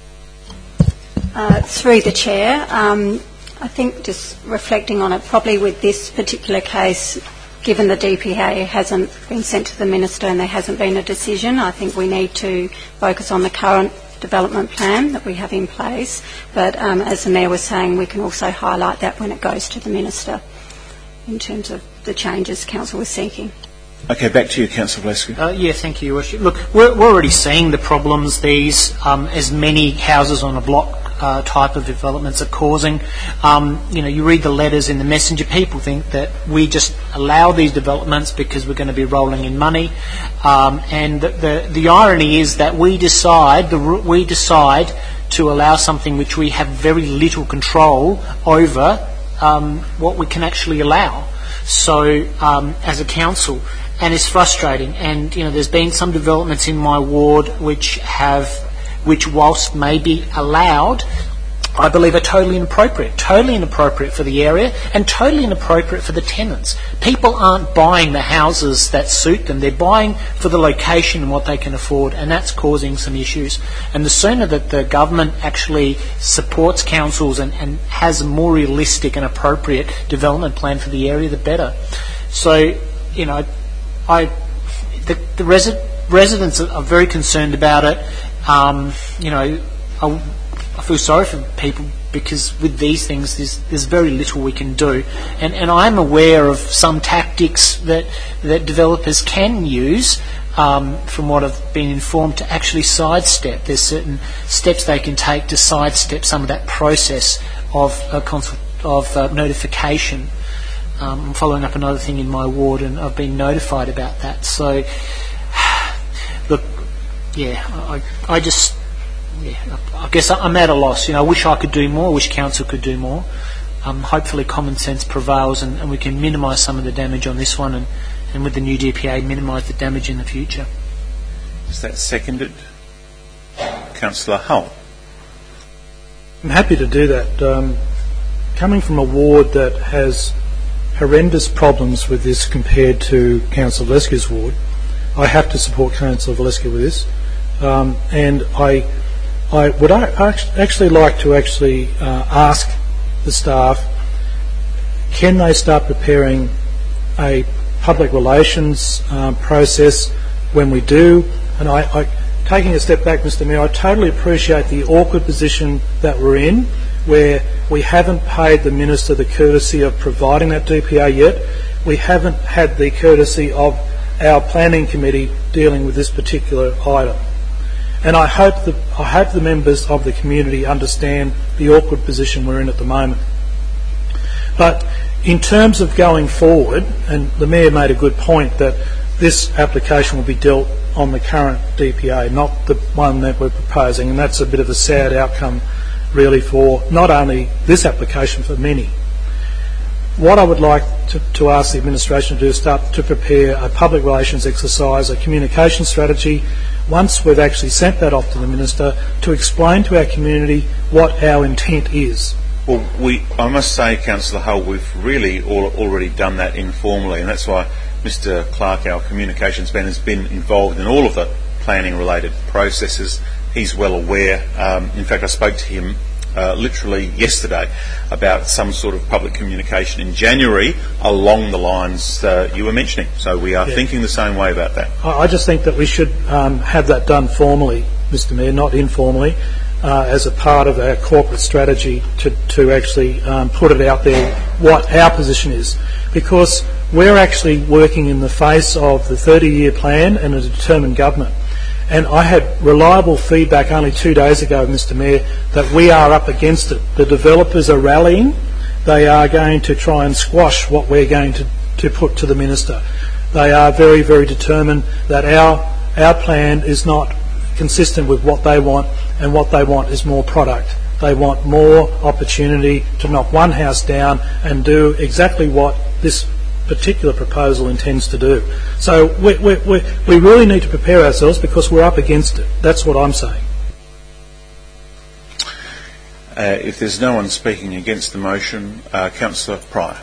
Uh, through the Chair, um, I think just reflecting on it, probably with this particular case, given the D P A hasn't been sent to the Minister and there hasn't been a decision, I think we need to focus on the current development plan that we have in place. But um, as the Mayor was saying, we can also highlight that when it goes to the Minister in terms of the changes Council was seeking. Okay, back to you, Councillor Bolescu. Uh, yeah, thank you, Your Worship. Look, we're, we're already seeing the problems these, um, as many houses on a block uh, type of developments are causing. Um, you know, you read the letters in the Messenger, people think that we just allow these developments because we're going to be rolling in money. Um, and the, the, the irony is that we decide, the, we decide to allow something which we have very little control over, um, what we can actually allow. So, um, as a council, and it's frustrating. And you know, there's been some developments in my ward which have, which whilst may be allowed, I believe are totally inappropriate. Totally inappropriate for the area and totally inappropriate for the tenants. People aren't buying the houses that suit them. They're buying for the location and what they can afford, and that's causing some issues. And the sooner that the government actually supports councils and, and has a more realistic and appropriate development plan for the area, the better. So, you know, I, the, the, resi- residents are, are very concerned about it. Um, you know, I, I feel sorry for people because with these things there's, there's very little we can do. And, and I'm aware of some tactics that, that developers can use, um, from what I've been informed, to actually sidestep. There's certain steps they can take to sidestep some of that process of, uh, consult, of uh, notification. Um, I'm following up another thing in my ward and I've been notified about that. So, look, yeah, I, I just... Yeah, I guess I'm at a loss. You know, I wish I could do more. I wish council could do more. Um, hopefully, common sense prevails, and, and we can minimise some of the damage on this one, and, and with the new D P A, minimise the damage in the future. Is that seconded, Councillor Hull? I'm happy to do that. Um, coming from a ward that has horrendous problems with this compared to Councillor Valeska's ward, I have to support Councillor Valeska with this, um, and I. I would actually like to actually uh, ask the staff, can they start preparing a public relations um, process when we do? And I, I, taking a step back, Mister Mayor, I totally appreciate the awkward position that we're in, where we haven't paid the Minister the courtesy of providing that D P A yet. We haven't had the courtesy of our planning committee dealing with this particular item. And I hope the, I hope the members of the community understand the awkward position we're in at the moment. But in terms of going forward, and the Mayor made a good point that this application will be dealt on the current D P A, not the one that we're proposing, and that's a bit of a sad outcome really for not only this application, for many. What I would like to, to ask the administration to do is start to prepare a public relations exercise, a communication strategy, once we've actually sent that off to the Minister, to explain to our community what our intent is. Well, we, I must say, Councillor Hull, we've really all, already done that informally, and that's why Mister Clark, our communications man, has been involved in all of the planning-related processes. He's well aware. Um, in fact, I spoke to him uh, literally yesterday about some sort of public communication in January along the lines uh, you were mentioning. So we are yeah. thinking the same way about that. I just think that we should um, have that done formally, Mister Mayor, not informally, uh, as a part of our corporate strategy to, to actually um, put it out there what our position is. Because we're actually working in the face of the thirty-year plan and a determined government. And I had reliable feedback only two days ago, Mister Mayor, that we are up against it. The developers are rallying. They are going to try and squash what we're going to, to put to the Minister. They are very, very determined that our, our plan is not consistent with what they want, and what they want is more product. They want more opportunity to knock one house down and do exactly what this particular proposal intends to do. So we, we, we, we really need to prepare ourselves because we're up against it. That's what I'm saying. Uh, if there's no one speaking against the motion, uh, Councillor Pryor.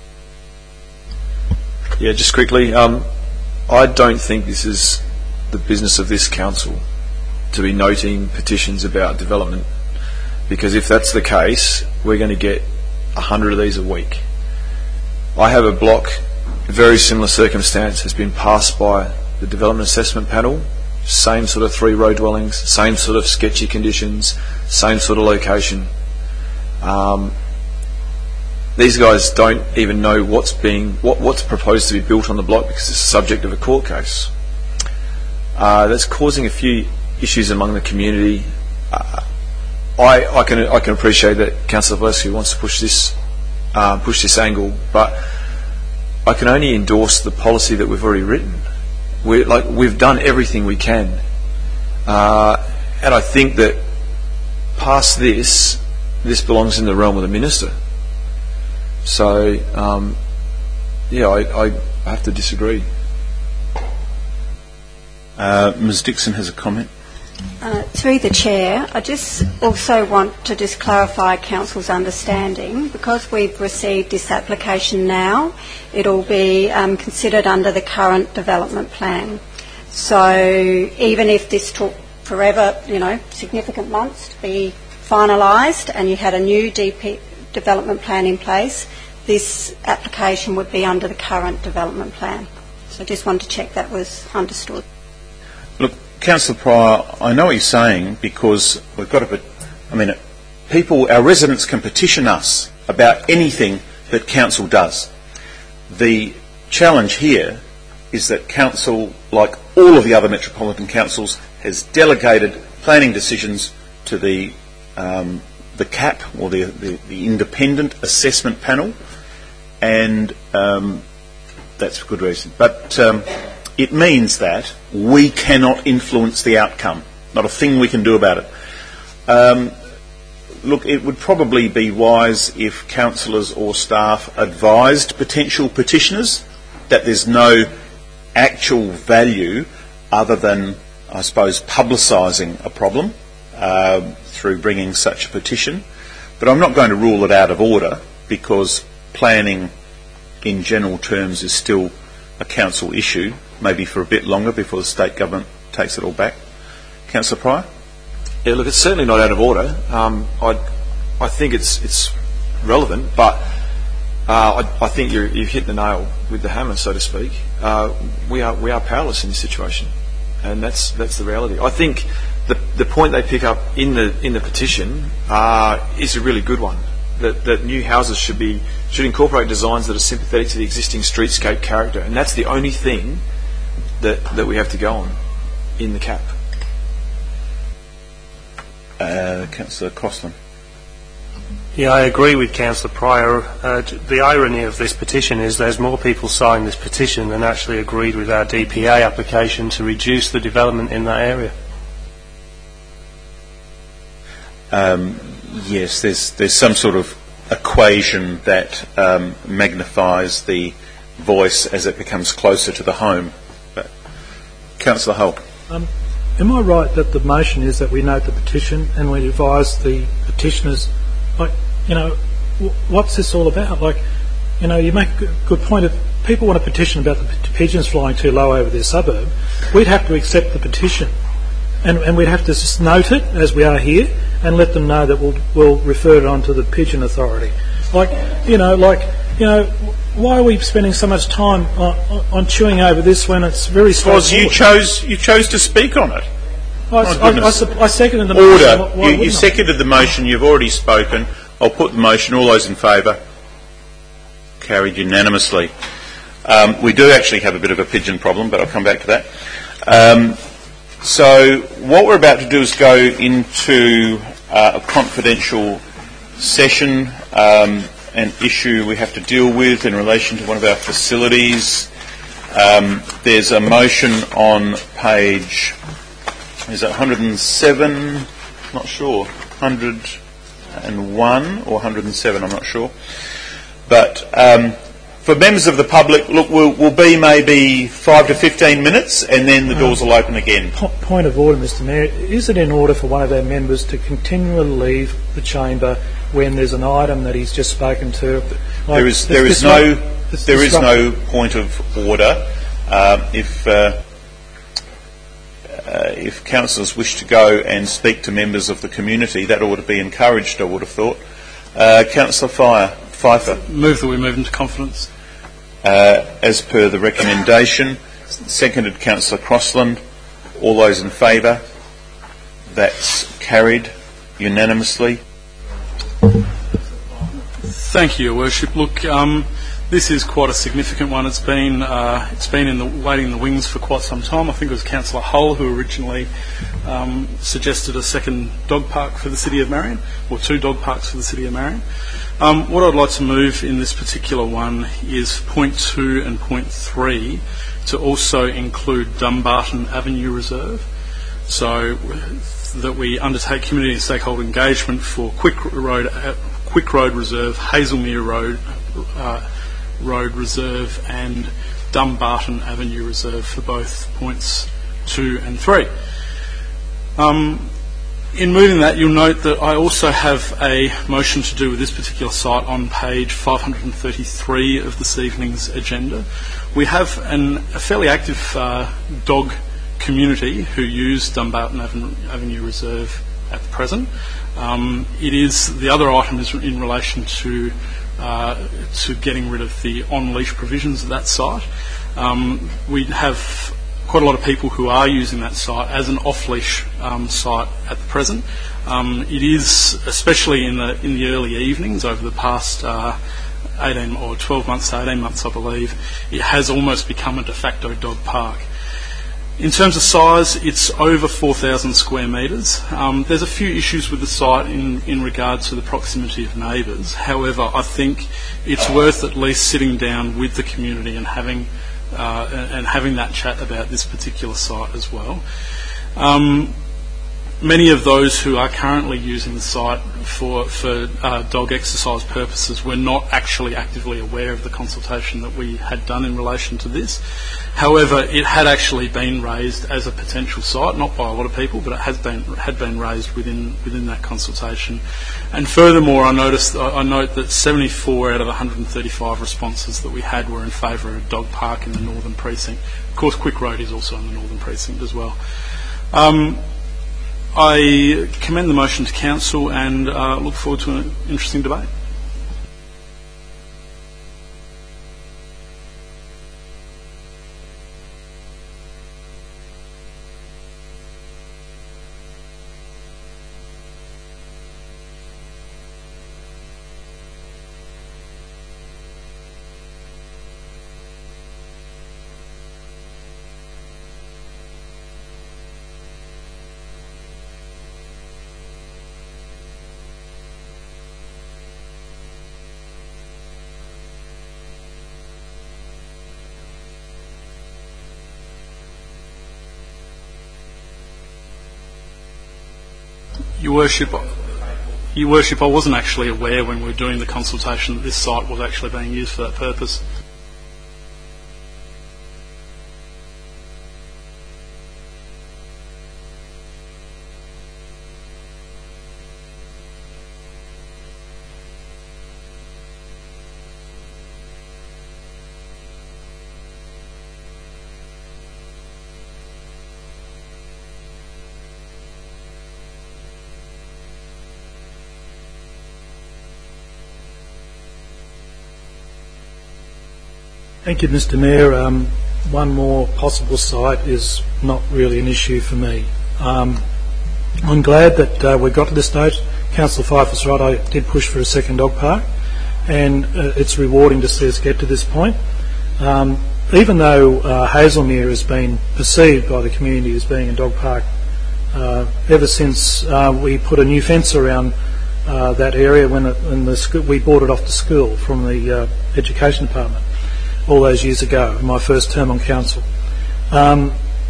Yeah, just quickly, um, I don't think this is the business of this council to be noting petitions about development, because if that's the case, we're going to get a hundred of these a week. I have a block, a very similar circumstance has been passed by the Development Assessment Panel, same sort of three row dwellings, same sort of sketchy conditions, same sort of location. Um, these guys don't even know what's being, what, what's proposed to be built on the block because it's the subject of a court case. Uh, that's causing a few issues among the community. Uh, I, I can I can appreciate that Councillor Valeska wants to push this uh, push this angle, but I can only endorse the policy that we've already written. We're, like, we've done everything we can, uh, and I think that past this, this belongs in the realm of the Minister. So, um, yeah, I, I have to disagree. Uh, Miz Dixon has a comment. Uh, through the Chair, I just also want to just clarify Council's understanding. Because we've received this application now, it'll be um, considered under the current development plan. So even if this took forever, you know, significant months to be finalised and you had a new D P development plan in place, this application would be under the current development plan. So I just wanted to check that was understood. Councillor Pryor, I know what you're saying, because we've got to, I mean, people, our residents can petition us about anything that council does. The challenge here is that council, like all of the other metropolitan councils, has delegated planning decisions to the um, the C A P, or the, the, the Independent Assessment Panel, and um, that's for good reason. But um, it means that we cannot influence the outcome. Not a thing we can do about it. Um, look, it would probably be wise if councillors or staff advised potential petitioners that there's no actual value other than, I suppose, publicising a problem uh, through bringing such a petition. But I'm not going to rule it out of order, because planning in general terms is still a council issue, maybe for a bit longer before the state government takes it all back. Councillor Pryor? Yeah, look, it's certainly not out of order. Um, I, I think it's it's relevant, but uh, I, I think you're, you've hit the nail with the hammer, so to speak. Uh, we are we are powerless in this situation, and that's that's the reality. I think the the point they pick up in the in the petition uh, is a really good one. That that new houses should be should incorporate designs that are sympathetic to the existing streetscape character, and that's the only thing that that we have to go on in the C A P. Uh, Councillor Crossland. Yeah, I agree with Councillor Pryor. Uh, the irony of this petition is there's more people signed this petition than actually agreed with our D P A application to reduce the development in that area. Um, yes, there's there's some sort of equation that um, magnifies the voice as it becomes closer to the home. But Councillor Hull. Um, am I right that the motion is that we note the petition and we advise the petitioners, like, you know, w- what's this all about? Like, you know, you make a good point. If people want a petition about the p- pigeons flying too low over their suburb, we'd have to accept the petition. And, and we'd have to just note it, as we are here, and let them know that we'll, we'll refer it on to the Pigeon Authority. Like, you know, like, you know, why are we spending so much time on, on chewing over this when it's very straightforward? Because you chose, you chose to speak on it. I, I, I, I seconded the Order. motion. Why you you seconded the motion. You've already spoken. I'll put the motion. All those in favour? Carried unanimously. Um, we do actually have a bit of a pigeon problem, but I'll come back to that. Um, so what we're about to do is go into uh, a confidential session, um, an issue we have to deal with in relation to one of our facilities. Um, there's a motion on page, is it one hundred seven? Not sure. one hundred one or one hundred seven, I'm not sure. But um, for members of the public, look, we'll, we'll be maybe five to fifteen minutes, and then the doors will open again. Point of order, Mister Mayor. Is it in order for one of our members to continually leave the chamber when there's an item that he's just spoken to? Like, there is there is no there is no point of order. Um, if uh, uh, if councillors wish to go and speak to members of the community, that ought to be encouraged, I would have thought. Uh, Councillor Fire, Pfeiffer. Move that we move into confidence. Uh, as per the recommendation, seconded Councillor Crossland. All those in favour? That's carried unanimously. Thank you, Your Worship. Look, um, this is quite a significant one. It's been uh, it's been in the waiting in the wings for quite some time. I think it was Councillor Hull who originally um, suggested a second dog park for the City of Marion, or two dog parks for the City of Marion. Um, what I'd like to move in this particular one is point two and point three to also include Dumbarton Avenue Reserve, so that we undertake community and stakeholder engagement for Quick Road, uh, Quick Road Reserve, Hazelmere Road uh, Road Reserve, and Dumbarton Avenue Reserve for both points two and three. Um, In moving that, you'll note that I also have a motion to do with this particular site on page five hundred thirty-three of this evening's agenda. We have an, a fairly active uh, dog community who use Dumbarton Avenue Reserve at the present. Um, it is the other item is in relation to uh, to getting rid of the on-leash provisions of that site. Um, we have quite a lot of people who are using that site as an off-leash um, site at the present. Um, it is, especially in the in the early evenings over the past uh, eighteen or twelve months to eighteen months, I believe, it has almost become a de facto dog park. In terms of size, it's over four thousand square metres. Um, there's a few issues with the site in, in regard to the proximity of neighbours. However, I think it's worth at least sitting down with the community and having uh, and, and having that chat about this particular site as well. Um, Many of those who are currently using the site for, for uh, dog exercise purposes were not actually actively aware of the consultation that we had done in relation to this. However, it had actually been raised as a potential site, not by a lot of people, but it has been had been raised within within that consultation. And furthermore, I noticed I note that seventy-four out of one hundred thirty-five responses that we had were in favour of a dog park in the northern precinct. Of course, Quick Road is also in the northern precinct as well. Um, I commend the motion to Council and uh, look forward to an interesting debate. Your Worship, Your Worship, I wasn't actually aware when we were doing the consultation that this site was actually being used for that purpose. Thank you, Mister Mayor. Um, one more possible site is not really an issue for me. Um, I'm glad that uh, we got to this stage. Councillor Fife is right, I did push for a second dog park, and uh, it's rewarding to see us get to this point. Um, even though uh, Hazelmere has been perceived by the community as being a dog park, uh, ever since uh, we put a new fence around uh, that area when, it, when the sc- we bought it off the school from the uh, Education Department all those years ago, in my first term on council. Um,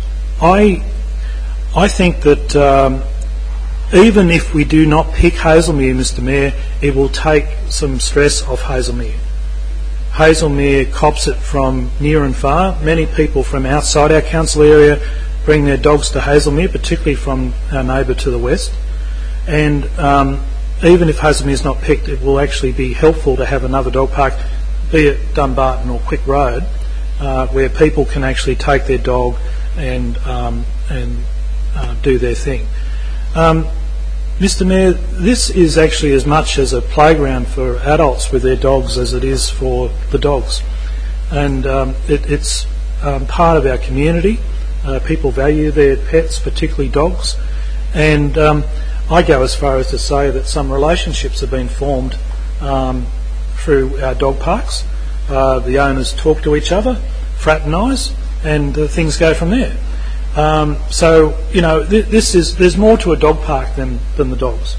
I, I think that um, even if we do not pick Hazelmere, Mister Mayor, it will take some stress off Hazelmere. Hazelmere cops it from near and far. Many people from outside our council area bring their dogs to Hazelmere, particularly from our neighbour to the west. And um, even if Hazelmere is not picked, it will actually be helpful to have another dog park, be it Dumbarton or Quick Road, uh, where people can actually take their dog and um, and uh, do their thing. Um, Mister Mayor, this is actually as much as a playground for adults with their dogs as it is for the dogs. And um, it, it's um, part of our community. Uh, people value their pets, particularly dogs. And um, I go as far as to say that some relationships have been formed um, through our dog parks. Uh, the owners talk to each other, fraternise, and uh, things go from there. Um, so, you know, th- this is there's more to a dog park than, than the dogs.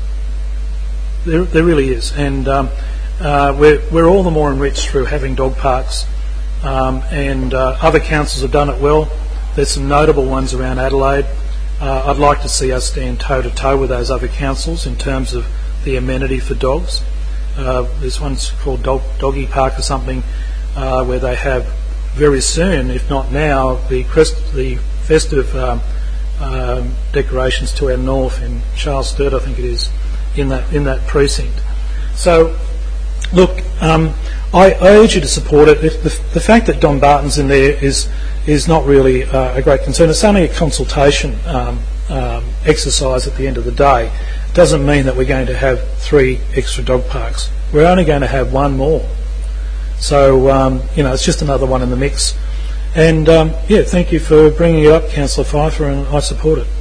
There, there really is. And um, uh, we're, we're all the more enriched through having dog parks. Um, and uh, other councils have done it well. There's some notable ones around Adelaide. Uh, I'd like to see us stand toe-to-toe with those other councils in terms of the amenity for dogs. Uh, there's one called Dog, Doggy Park or something, uh, where they have very soon, if not now, the, crest, the festive um, um, decorations to our north in Charles Sturt, I think it is, in that in that precinct. So, look, um, I urge you to support it. If the, the fact that Dumbarton's in there is is not really uh, a great concern. It's only a consultation um, um, exercise at the end of the day. Doesn't mean that we're going to have three extra dog parks. We're only going to have one more. So, um, you know, it's just another one in the mix. And um, yeah, thank you for bringing it up, Councillor Pfeiffer, and I support it.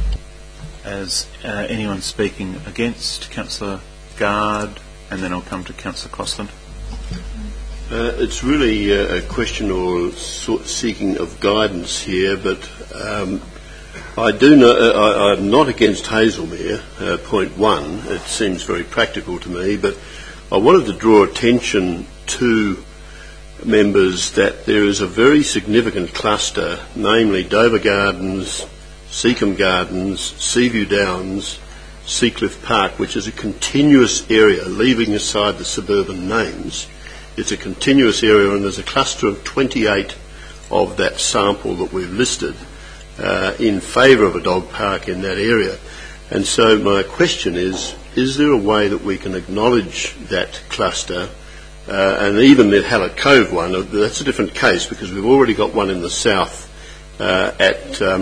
As uh, anyone speaking against, Councillor Gard, and then I'll come to Councillor Crossland. Uh, it's really uh, a question or sort seeking of guidance here, but um, I do know uh, I, I'm not against Hazelmere. Uh, point one, it seems very practical to me, but I wanted to draw attention to members that there is a very significant cluster, namely Dover Gardens, Seacombe Gardens, Seaview Downs, Seacliff Park, which is a continuous area, leaving aside the suburban names. It's a continuous area, and there's a cluster of twenty-eight of that sample that we've listed uh, in favour of a dog park in that area. And so my question is, is there a way that we can acknowledge that cluster? Uh, and even the Hallett Cove one, uh, that's a different case because we've already got one in the south uh, at um,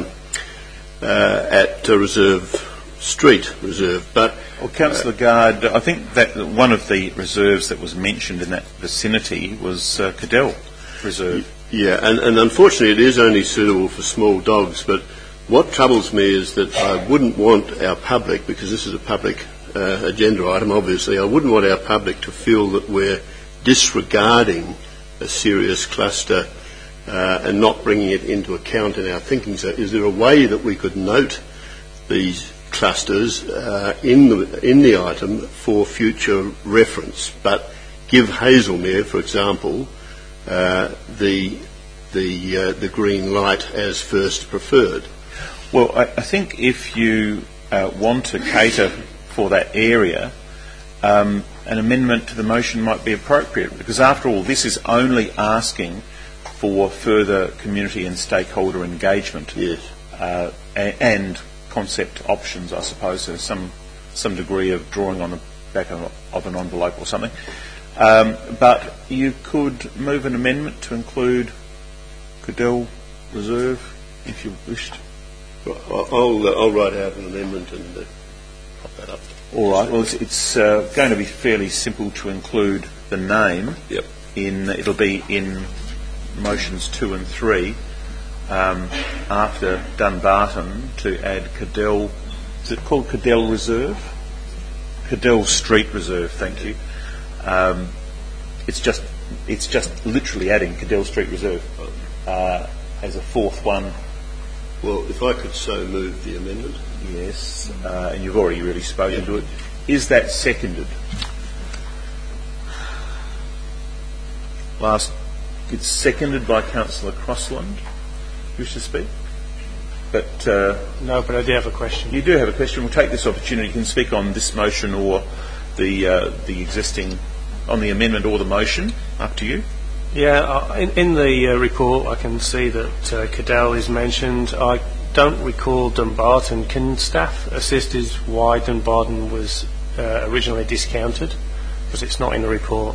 uh, at uh, Reserve Street Reserve. But Well, Councillor Gard, I think that one of the reserves that was mentioned in that vicinity was uh, Cadell Reserve. Yeah, and, and unfortunately it is only suitable for small dogs, but what troubles me is that I wouldn't want our public, because this is a public uh, agenda item obviously, I wouldn't want our public to feel that we're disregarding a serious cluster uh, and not bringing it into account in our thinking. So is there a way that we could note these clusters uh, in the in the item for future reference, but give Hazelmere, for example, uh, the the uh, the green light as first preferred? Well, I, I think if you uh, want to cater for that area, um, an amendment to the motion might be appropriate, because after all, this is only asking for further community and stakeholder engagement. Yes. Uh, and, and concept options, I suppose. There's some some degree of drawing on the back of, of an envelope or something. Um, but you could move an amendment to include Cadell Reserve if you wished. Well, I'll, uh, I'll write out an amendment and uh, pop that up. All right. Well, it's, it's uh, going to be fairly simple to include the name. Yep. In it'll be in motions two and three. Um, after Dunbarton, to add Cadell, is it called Cadell Reserve? Cadell Street Reserve, thank you. Um, it's just it's just literally adding Cadell Street Reserve uh, as a fourth one. Well, if I could so move the amendment. Yes, uh, and you've already really spoken to it. Is that seconded? Last, it's seconded by Councillor Crossland. Wish to speak? But uh, No, but I do have a question. you do have a question. We'll take this opportunity. You can speak on this motion or the uh, the existing, on the amendment or the motion. Up to you. Yeah, uh, in, in the uh, report I can see that uh, Cadell is mentioned. I don't recall Dumbarton. Can staff assist as why Dumbarton was uh, originally discounted? Because it's not in the report.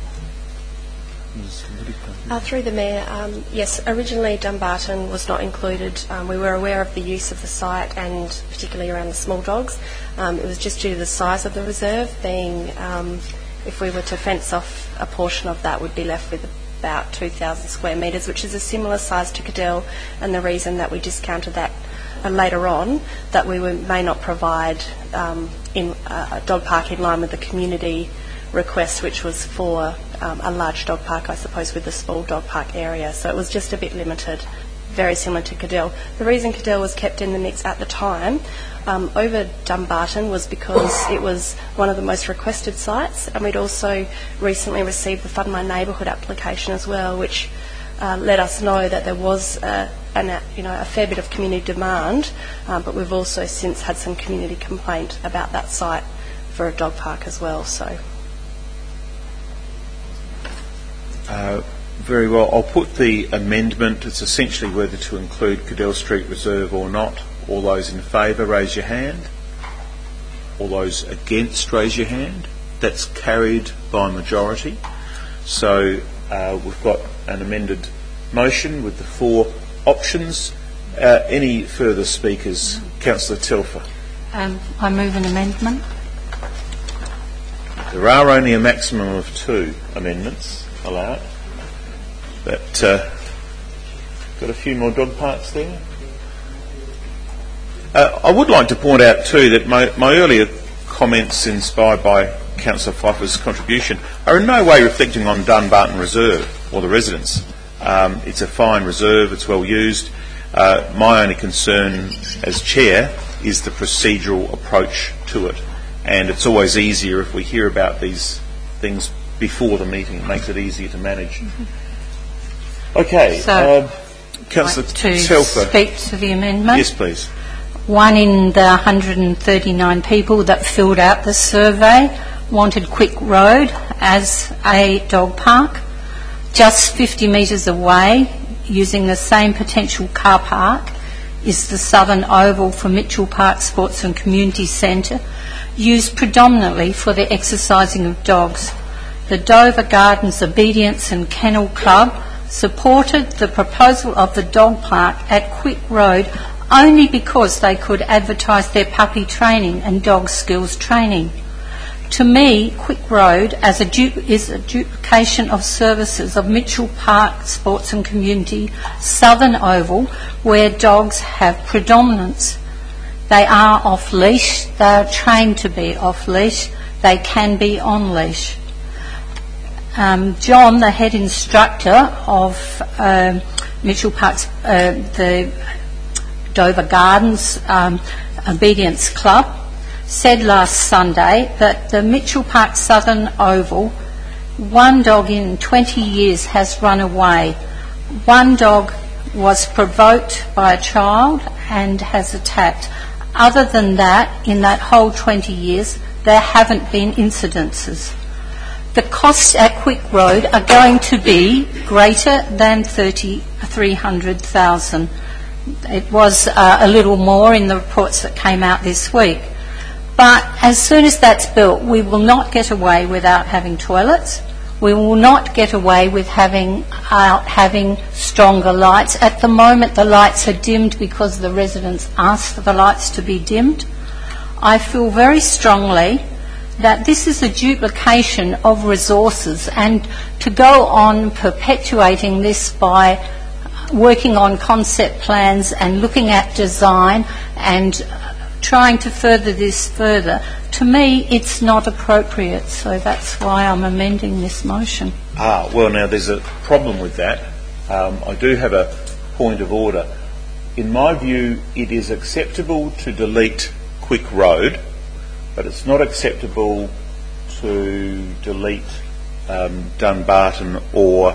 Uh, through the Mayor, um, yes, originally Dumbarton was not included. Um, we were aware of the use of the site and particularly around the small dogs. Um, it was just due to the size of the reserve being, um, if we were to fence off a portion of that, we'd be left with about two thousand square metres, which is a similar size to Cadell, and the reason that we discounted that uh, later on, that we were, may not provide um, in uh, a dog park in line with the community request, which was for um, a large dog park, I suppose, with a small dog park area. So it was just a bit limited, very similar to Cadell. The reason Cadell was kept in the mix at the time um, over Dumbarton was because it was one of the most requested sites, and we'd also recently received the Fund My Neighbourhood application as well, which uh, let us know that there was a, an, you know, a fair bit of community demand, um, but we've also since had some community complaint about that site for a dog park as well. So. Uh, very well. I'll put the amendment. It's essentially whether to include Cadell Street Reserve or not. All those in favour, raise your hand. All those against, raise your hand. That's carried by majority. So uh, we've got an amended motion with the four options. Uh, any further speakers? Councillor Telfer. Um, I move an amendment. There are only a maximum of two amendments allowed. But uh, Got a few more dog parks there. Uh, I would like to point out too that my, my earlier comments, inspired by Councillor Pfeiffer's contribution, are in no way reflecting on Dunbarton Reserve or the residents. Um, it's a fine reserve, it's well used. Uh, my only concern as chair is the procedural approach to it, and it's always easier if we hear about these things before the meeting. It makes it easier to manage. Okay, So, uh, Councillor like to Telfer. speak to the amendment. Yes, please. One in the one hundred thirty-nine people that filled out the survey wanted Quick Road as a dog park. Just fifty metres away, using the same potential car park, is the Southern Oval for Mitchell Park Sports and Community Centre, used predominantly for the exercising of dogs. The Dover Gardens Obedience and Kennel Club supported the proposal of the dog park at Quick Road only because they could advertise their puppy training and dog skills training. To me, Quick Road as a du- is a duplication of services of Mitchell Park Sports and Community, Southern Oval, where dogs have predominance. They are off-leash, they are trained to be off-leash, they can be on-leash. Um, John, the head instructor of um, Mitchell Park's, uh, the Dover Gardens um, Obedience Club, said last Sunday that the Mitchell Park Southern Oval, one dog in twenty years has run away. One dog was provoked by a child and has attacked. Other than that, in that whole twenty years, there haven't been incidences. The costs at Quick Road are going to be greater than three hundred thousand dollars. It was uh, a little more in the reports that came out this week. But as soon as that's built, we will not get away without having toilets. We will not get away with having uh, having stronger lights. At the moment, the lights are dimmed because the residents asked for the lights to be dimmed. I feel very strongly that this is a duplication of resources, and to go on perpetuating this by working on concept plans and looking at design and trying to further this further, to me it's not appropriate, so that's why I'm amending this motion. Ah, well now there's a problem with that. Um, I do have a point of order. In my view, it is acceptable to delete Quick Road, but it's not acceptable to delete um, Dunbarton or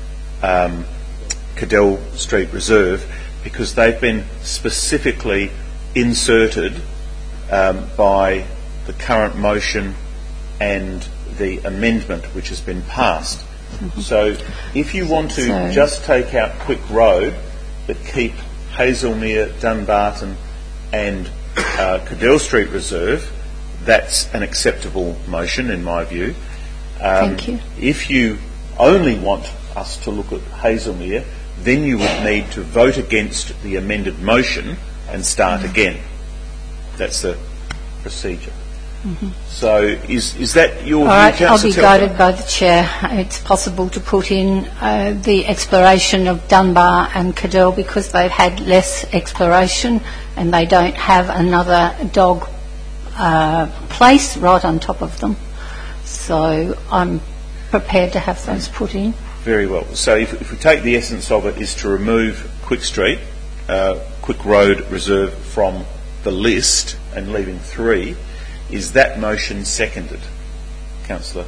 um, Cadell Street Reserve, because they've been specifically inserted um, by the current motion and the amendment which has been passed. Mm-hmm. So if you want to so. just take out Quick Road but keep Hazelmere, Dunbarton and uh, Cadell Street Reserve, that's an acceptable motion in my view. Um, Thank you. If you only want us to look at Hazelmere, then you would need to vote against the amended motion and start again. That's the procedure. Mm-hmm. So is is that your All view, right, I'll be Telfer? guided by the chair. It's possible to put in uh, the exploration of Dunbar and Cadell because they've had less exploration and they don't have another dog uh, place right on top of them. So I'm prepared to have those put in. Very well. So if, if we take the essence of it is to remove Quick Street, uh, Quick Road Reserve from the list and leaving three, is that motion seconded? Councillor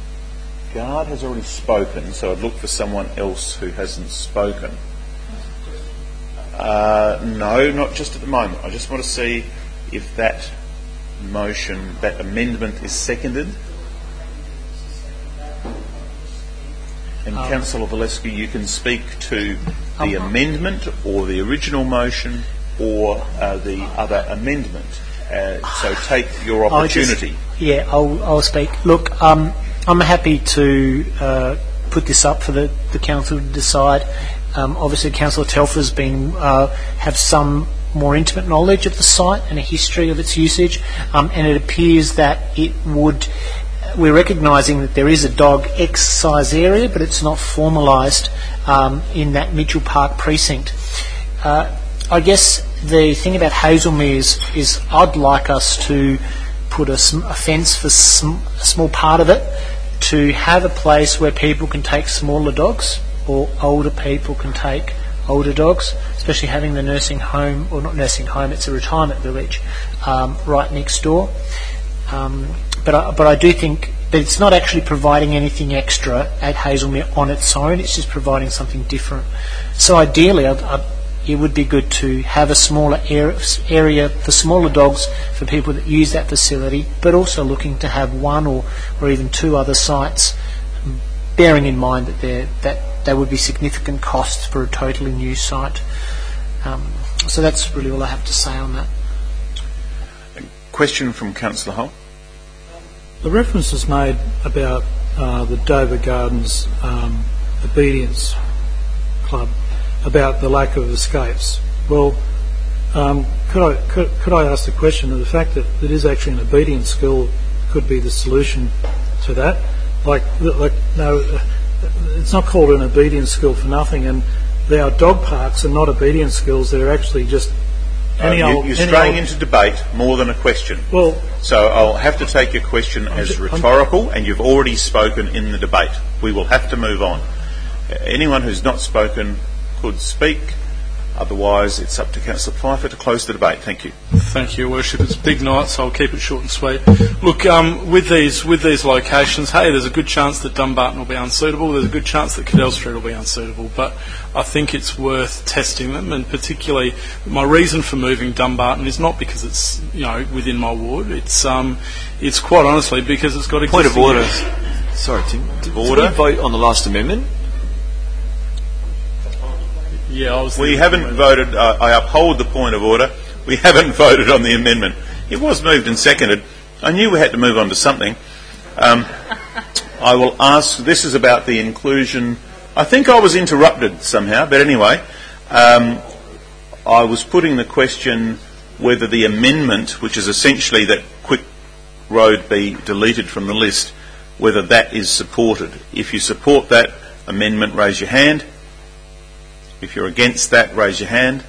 Gard has already spoken, so I'd look for someone else who hasn't spoken. Uh, no, not just at the moment. I just want to see if that motion, that amendment is seconded. And um, Councillor Valescu, you can speak to the um, amendment or the original motion or uh, the other amendment. Uh, so take your opportunity. Just, yeah, I'll, I'll speak. Look, um, I'm happy to uh, put this up for the, the council to decide. Um, obviously, Councillor Telfer's been uh, have some more intimate knowledge of the site and a history of its usage, um, and it appears that it would we're recognising that there is a dog exercise area, but it's not formalised um, in that Mitchell Park precinct. Uh, I guess the thing about Hazelmere is, is I'd like us to put a, sm- a fence for sm- a small part of it, to have a place where people can take smaller dogs, or older people can take older dogs, especially having the nursing home, or not nursing home, it's a retirement village, um, right next door. Um, but, I, but I do think that it's not actually providing anything extra at Hazelmere on its own, it's just providing something different. So ideally, I'd, I'd, it would be good to have a smaller area for smaller dogs for people that use that facility, but also looking to have one or, or even two other sites, bearing in mind that there that there would be significant costs for a totally new site. Um, so that's really all I have to say on that. A question from Councillor Hull. The reference is made about uh, the Dover Gardens um, Obedience Club, about the lack of escapes. Well, um, could I could, could I ask the question of the fact that it is actually an obedience school could be the solution to that? Like, like no, it's not called an obedience school for nothing, and our dog parks are not obedience schools. They're actually just any uh, you, old. You're any straying old, into debate more than a question. Well, so I'll have to take your question I'm as ju- rhetorical, and you've already spoken in the debate. We will have to move on. Uh, anyone who's not spoken could speak. Otherwise, it's up to Councillor Pfeiffer to close the debate. Thank you. Thank you, Your Worship. It's a big night, so I'll keep it short and sweet. Look, um, with these with these locations, hey, there's a good chance that Dumbarton will be unsuitable. There's a good chance that Cadell Street will be unsuitable. But I think it's worth testing them, and particularly my reason for moving Dumbarton is not because it's, you know, within my ward. It's um, it's quite honestly because it's got a Point of order. Sorry, Tim. Did, Order. did we vote on the last amendment? Yeah, I was We haven't voted. Uh, I uphold the point of order. We haven't voted on the amendment. It was moved and seconded. I knew we had to move on to something. Um, I will ask. This is about the inclusion. I think I was interrupted somehow, but anyway, um, I was putting the question whether the amendment, which is essentially that Quick Road be deleted from the list, whether that is supported. If you support that amendment, raise your hand. If you're against that, raise your hand.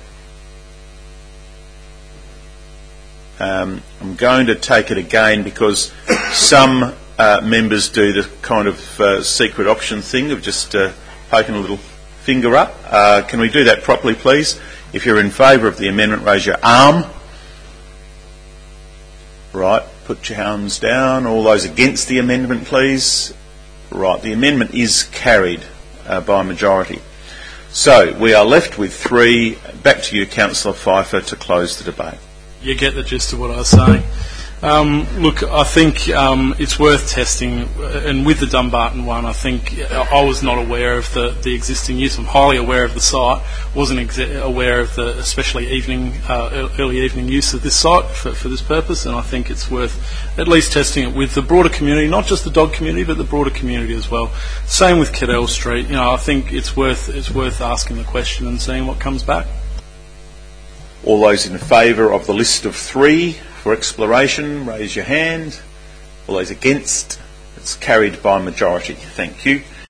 Um, I'm going to take it again because some uh, members do the kind of uh, secret option thing of just uh, poking a little finger up. Uh, can we do that properly, please? If you're in favour of the amendment, raise your arm. Right, put your hands down. All those against the amendment, please. Right, the amendment is carried uh, by majority. So we are left with three. Back to you, Councillor Pfeiffer, to close the debate. You get the gist of what I was saying. Um, look, I think um, it's worth testing, and with the Dumbarton one, I think I was not aware of the, the existing use. I'm highly aware of the site, wasn't ex- aware of the especially evening, uh, early evening use of this site for, for this purpose, and I think it's worth at least testing it with the broader community, not just the dog community, but the broader community as well. Same with Cadell Street. You know, I think it's worth it's worth asking the question and seeing what comes back. All those in favour of the list of three for exploration, raise your hand. All those against, it's carried by majority. Thank you.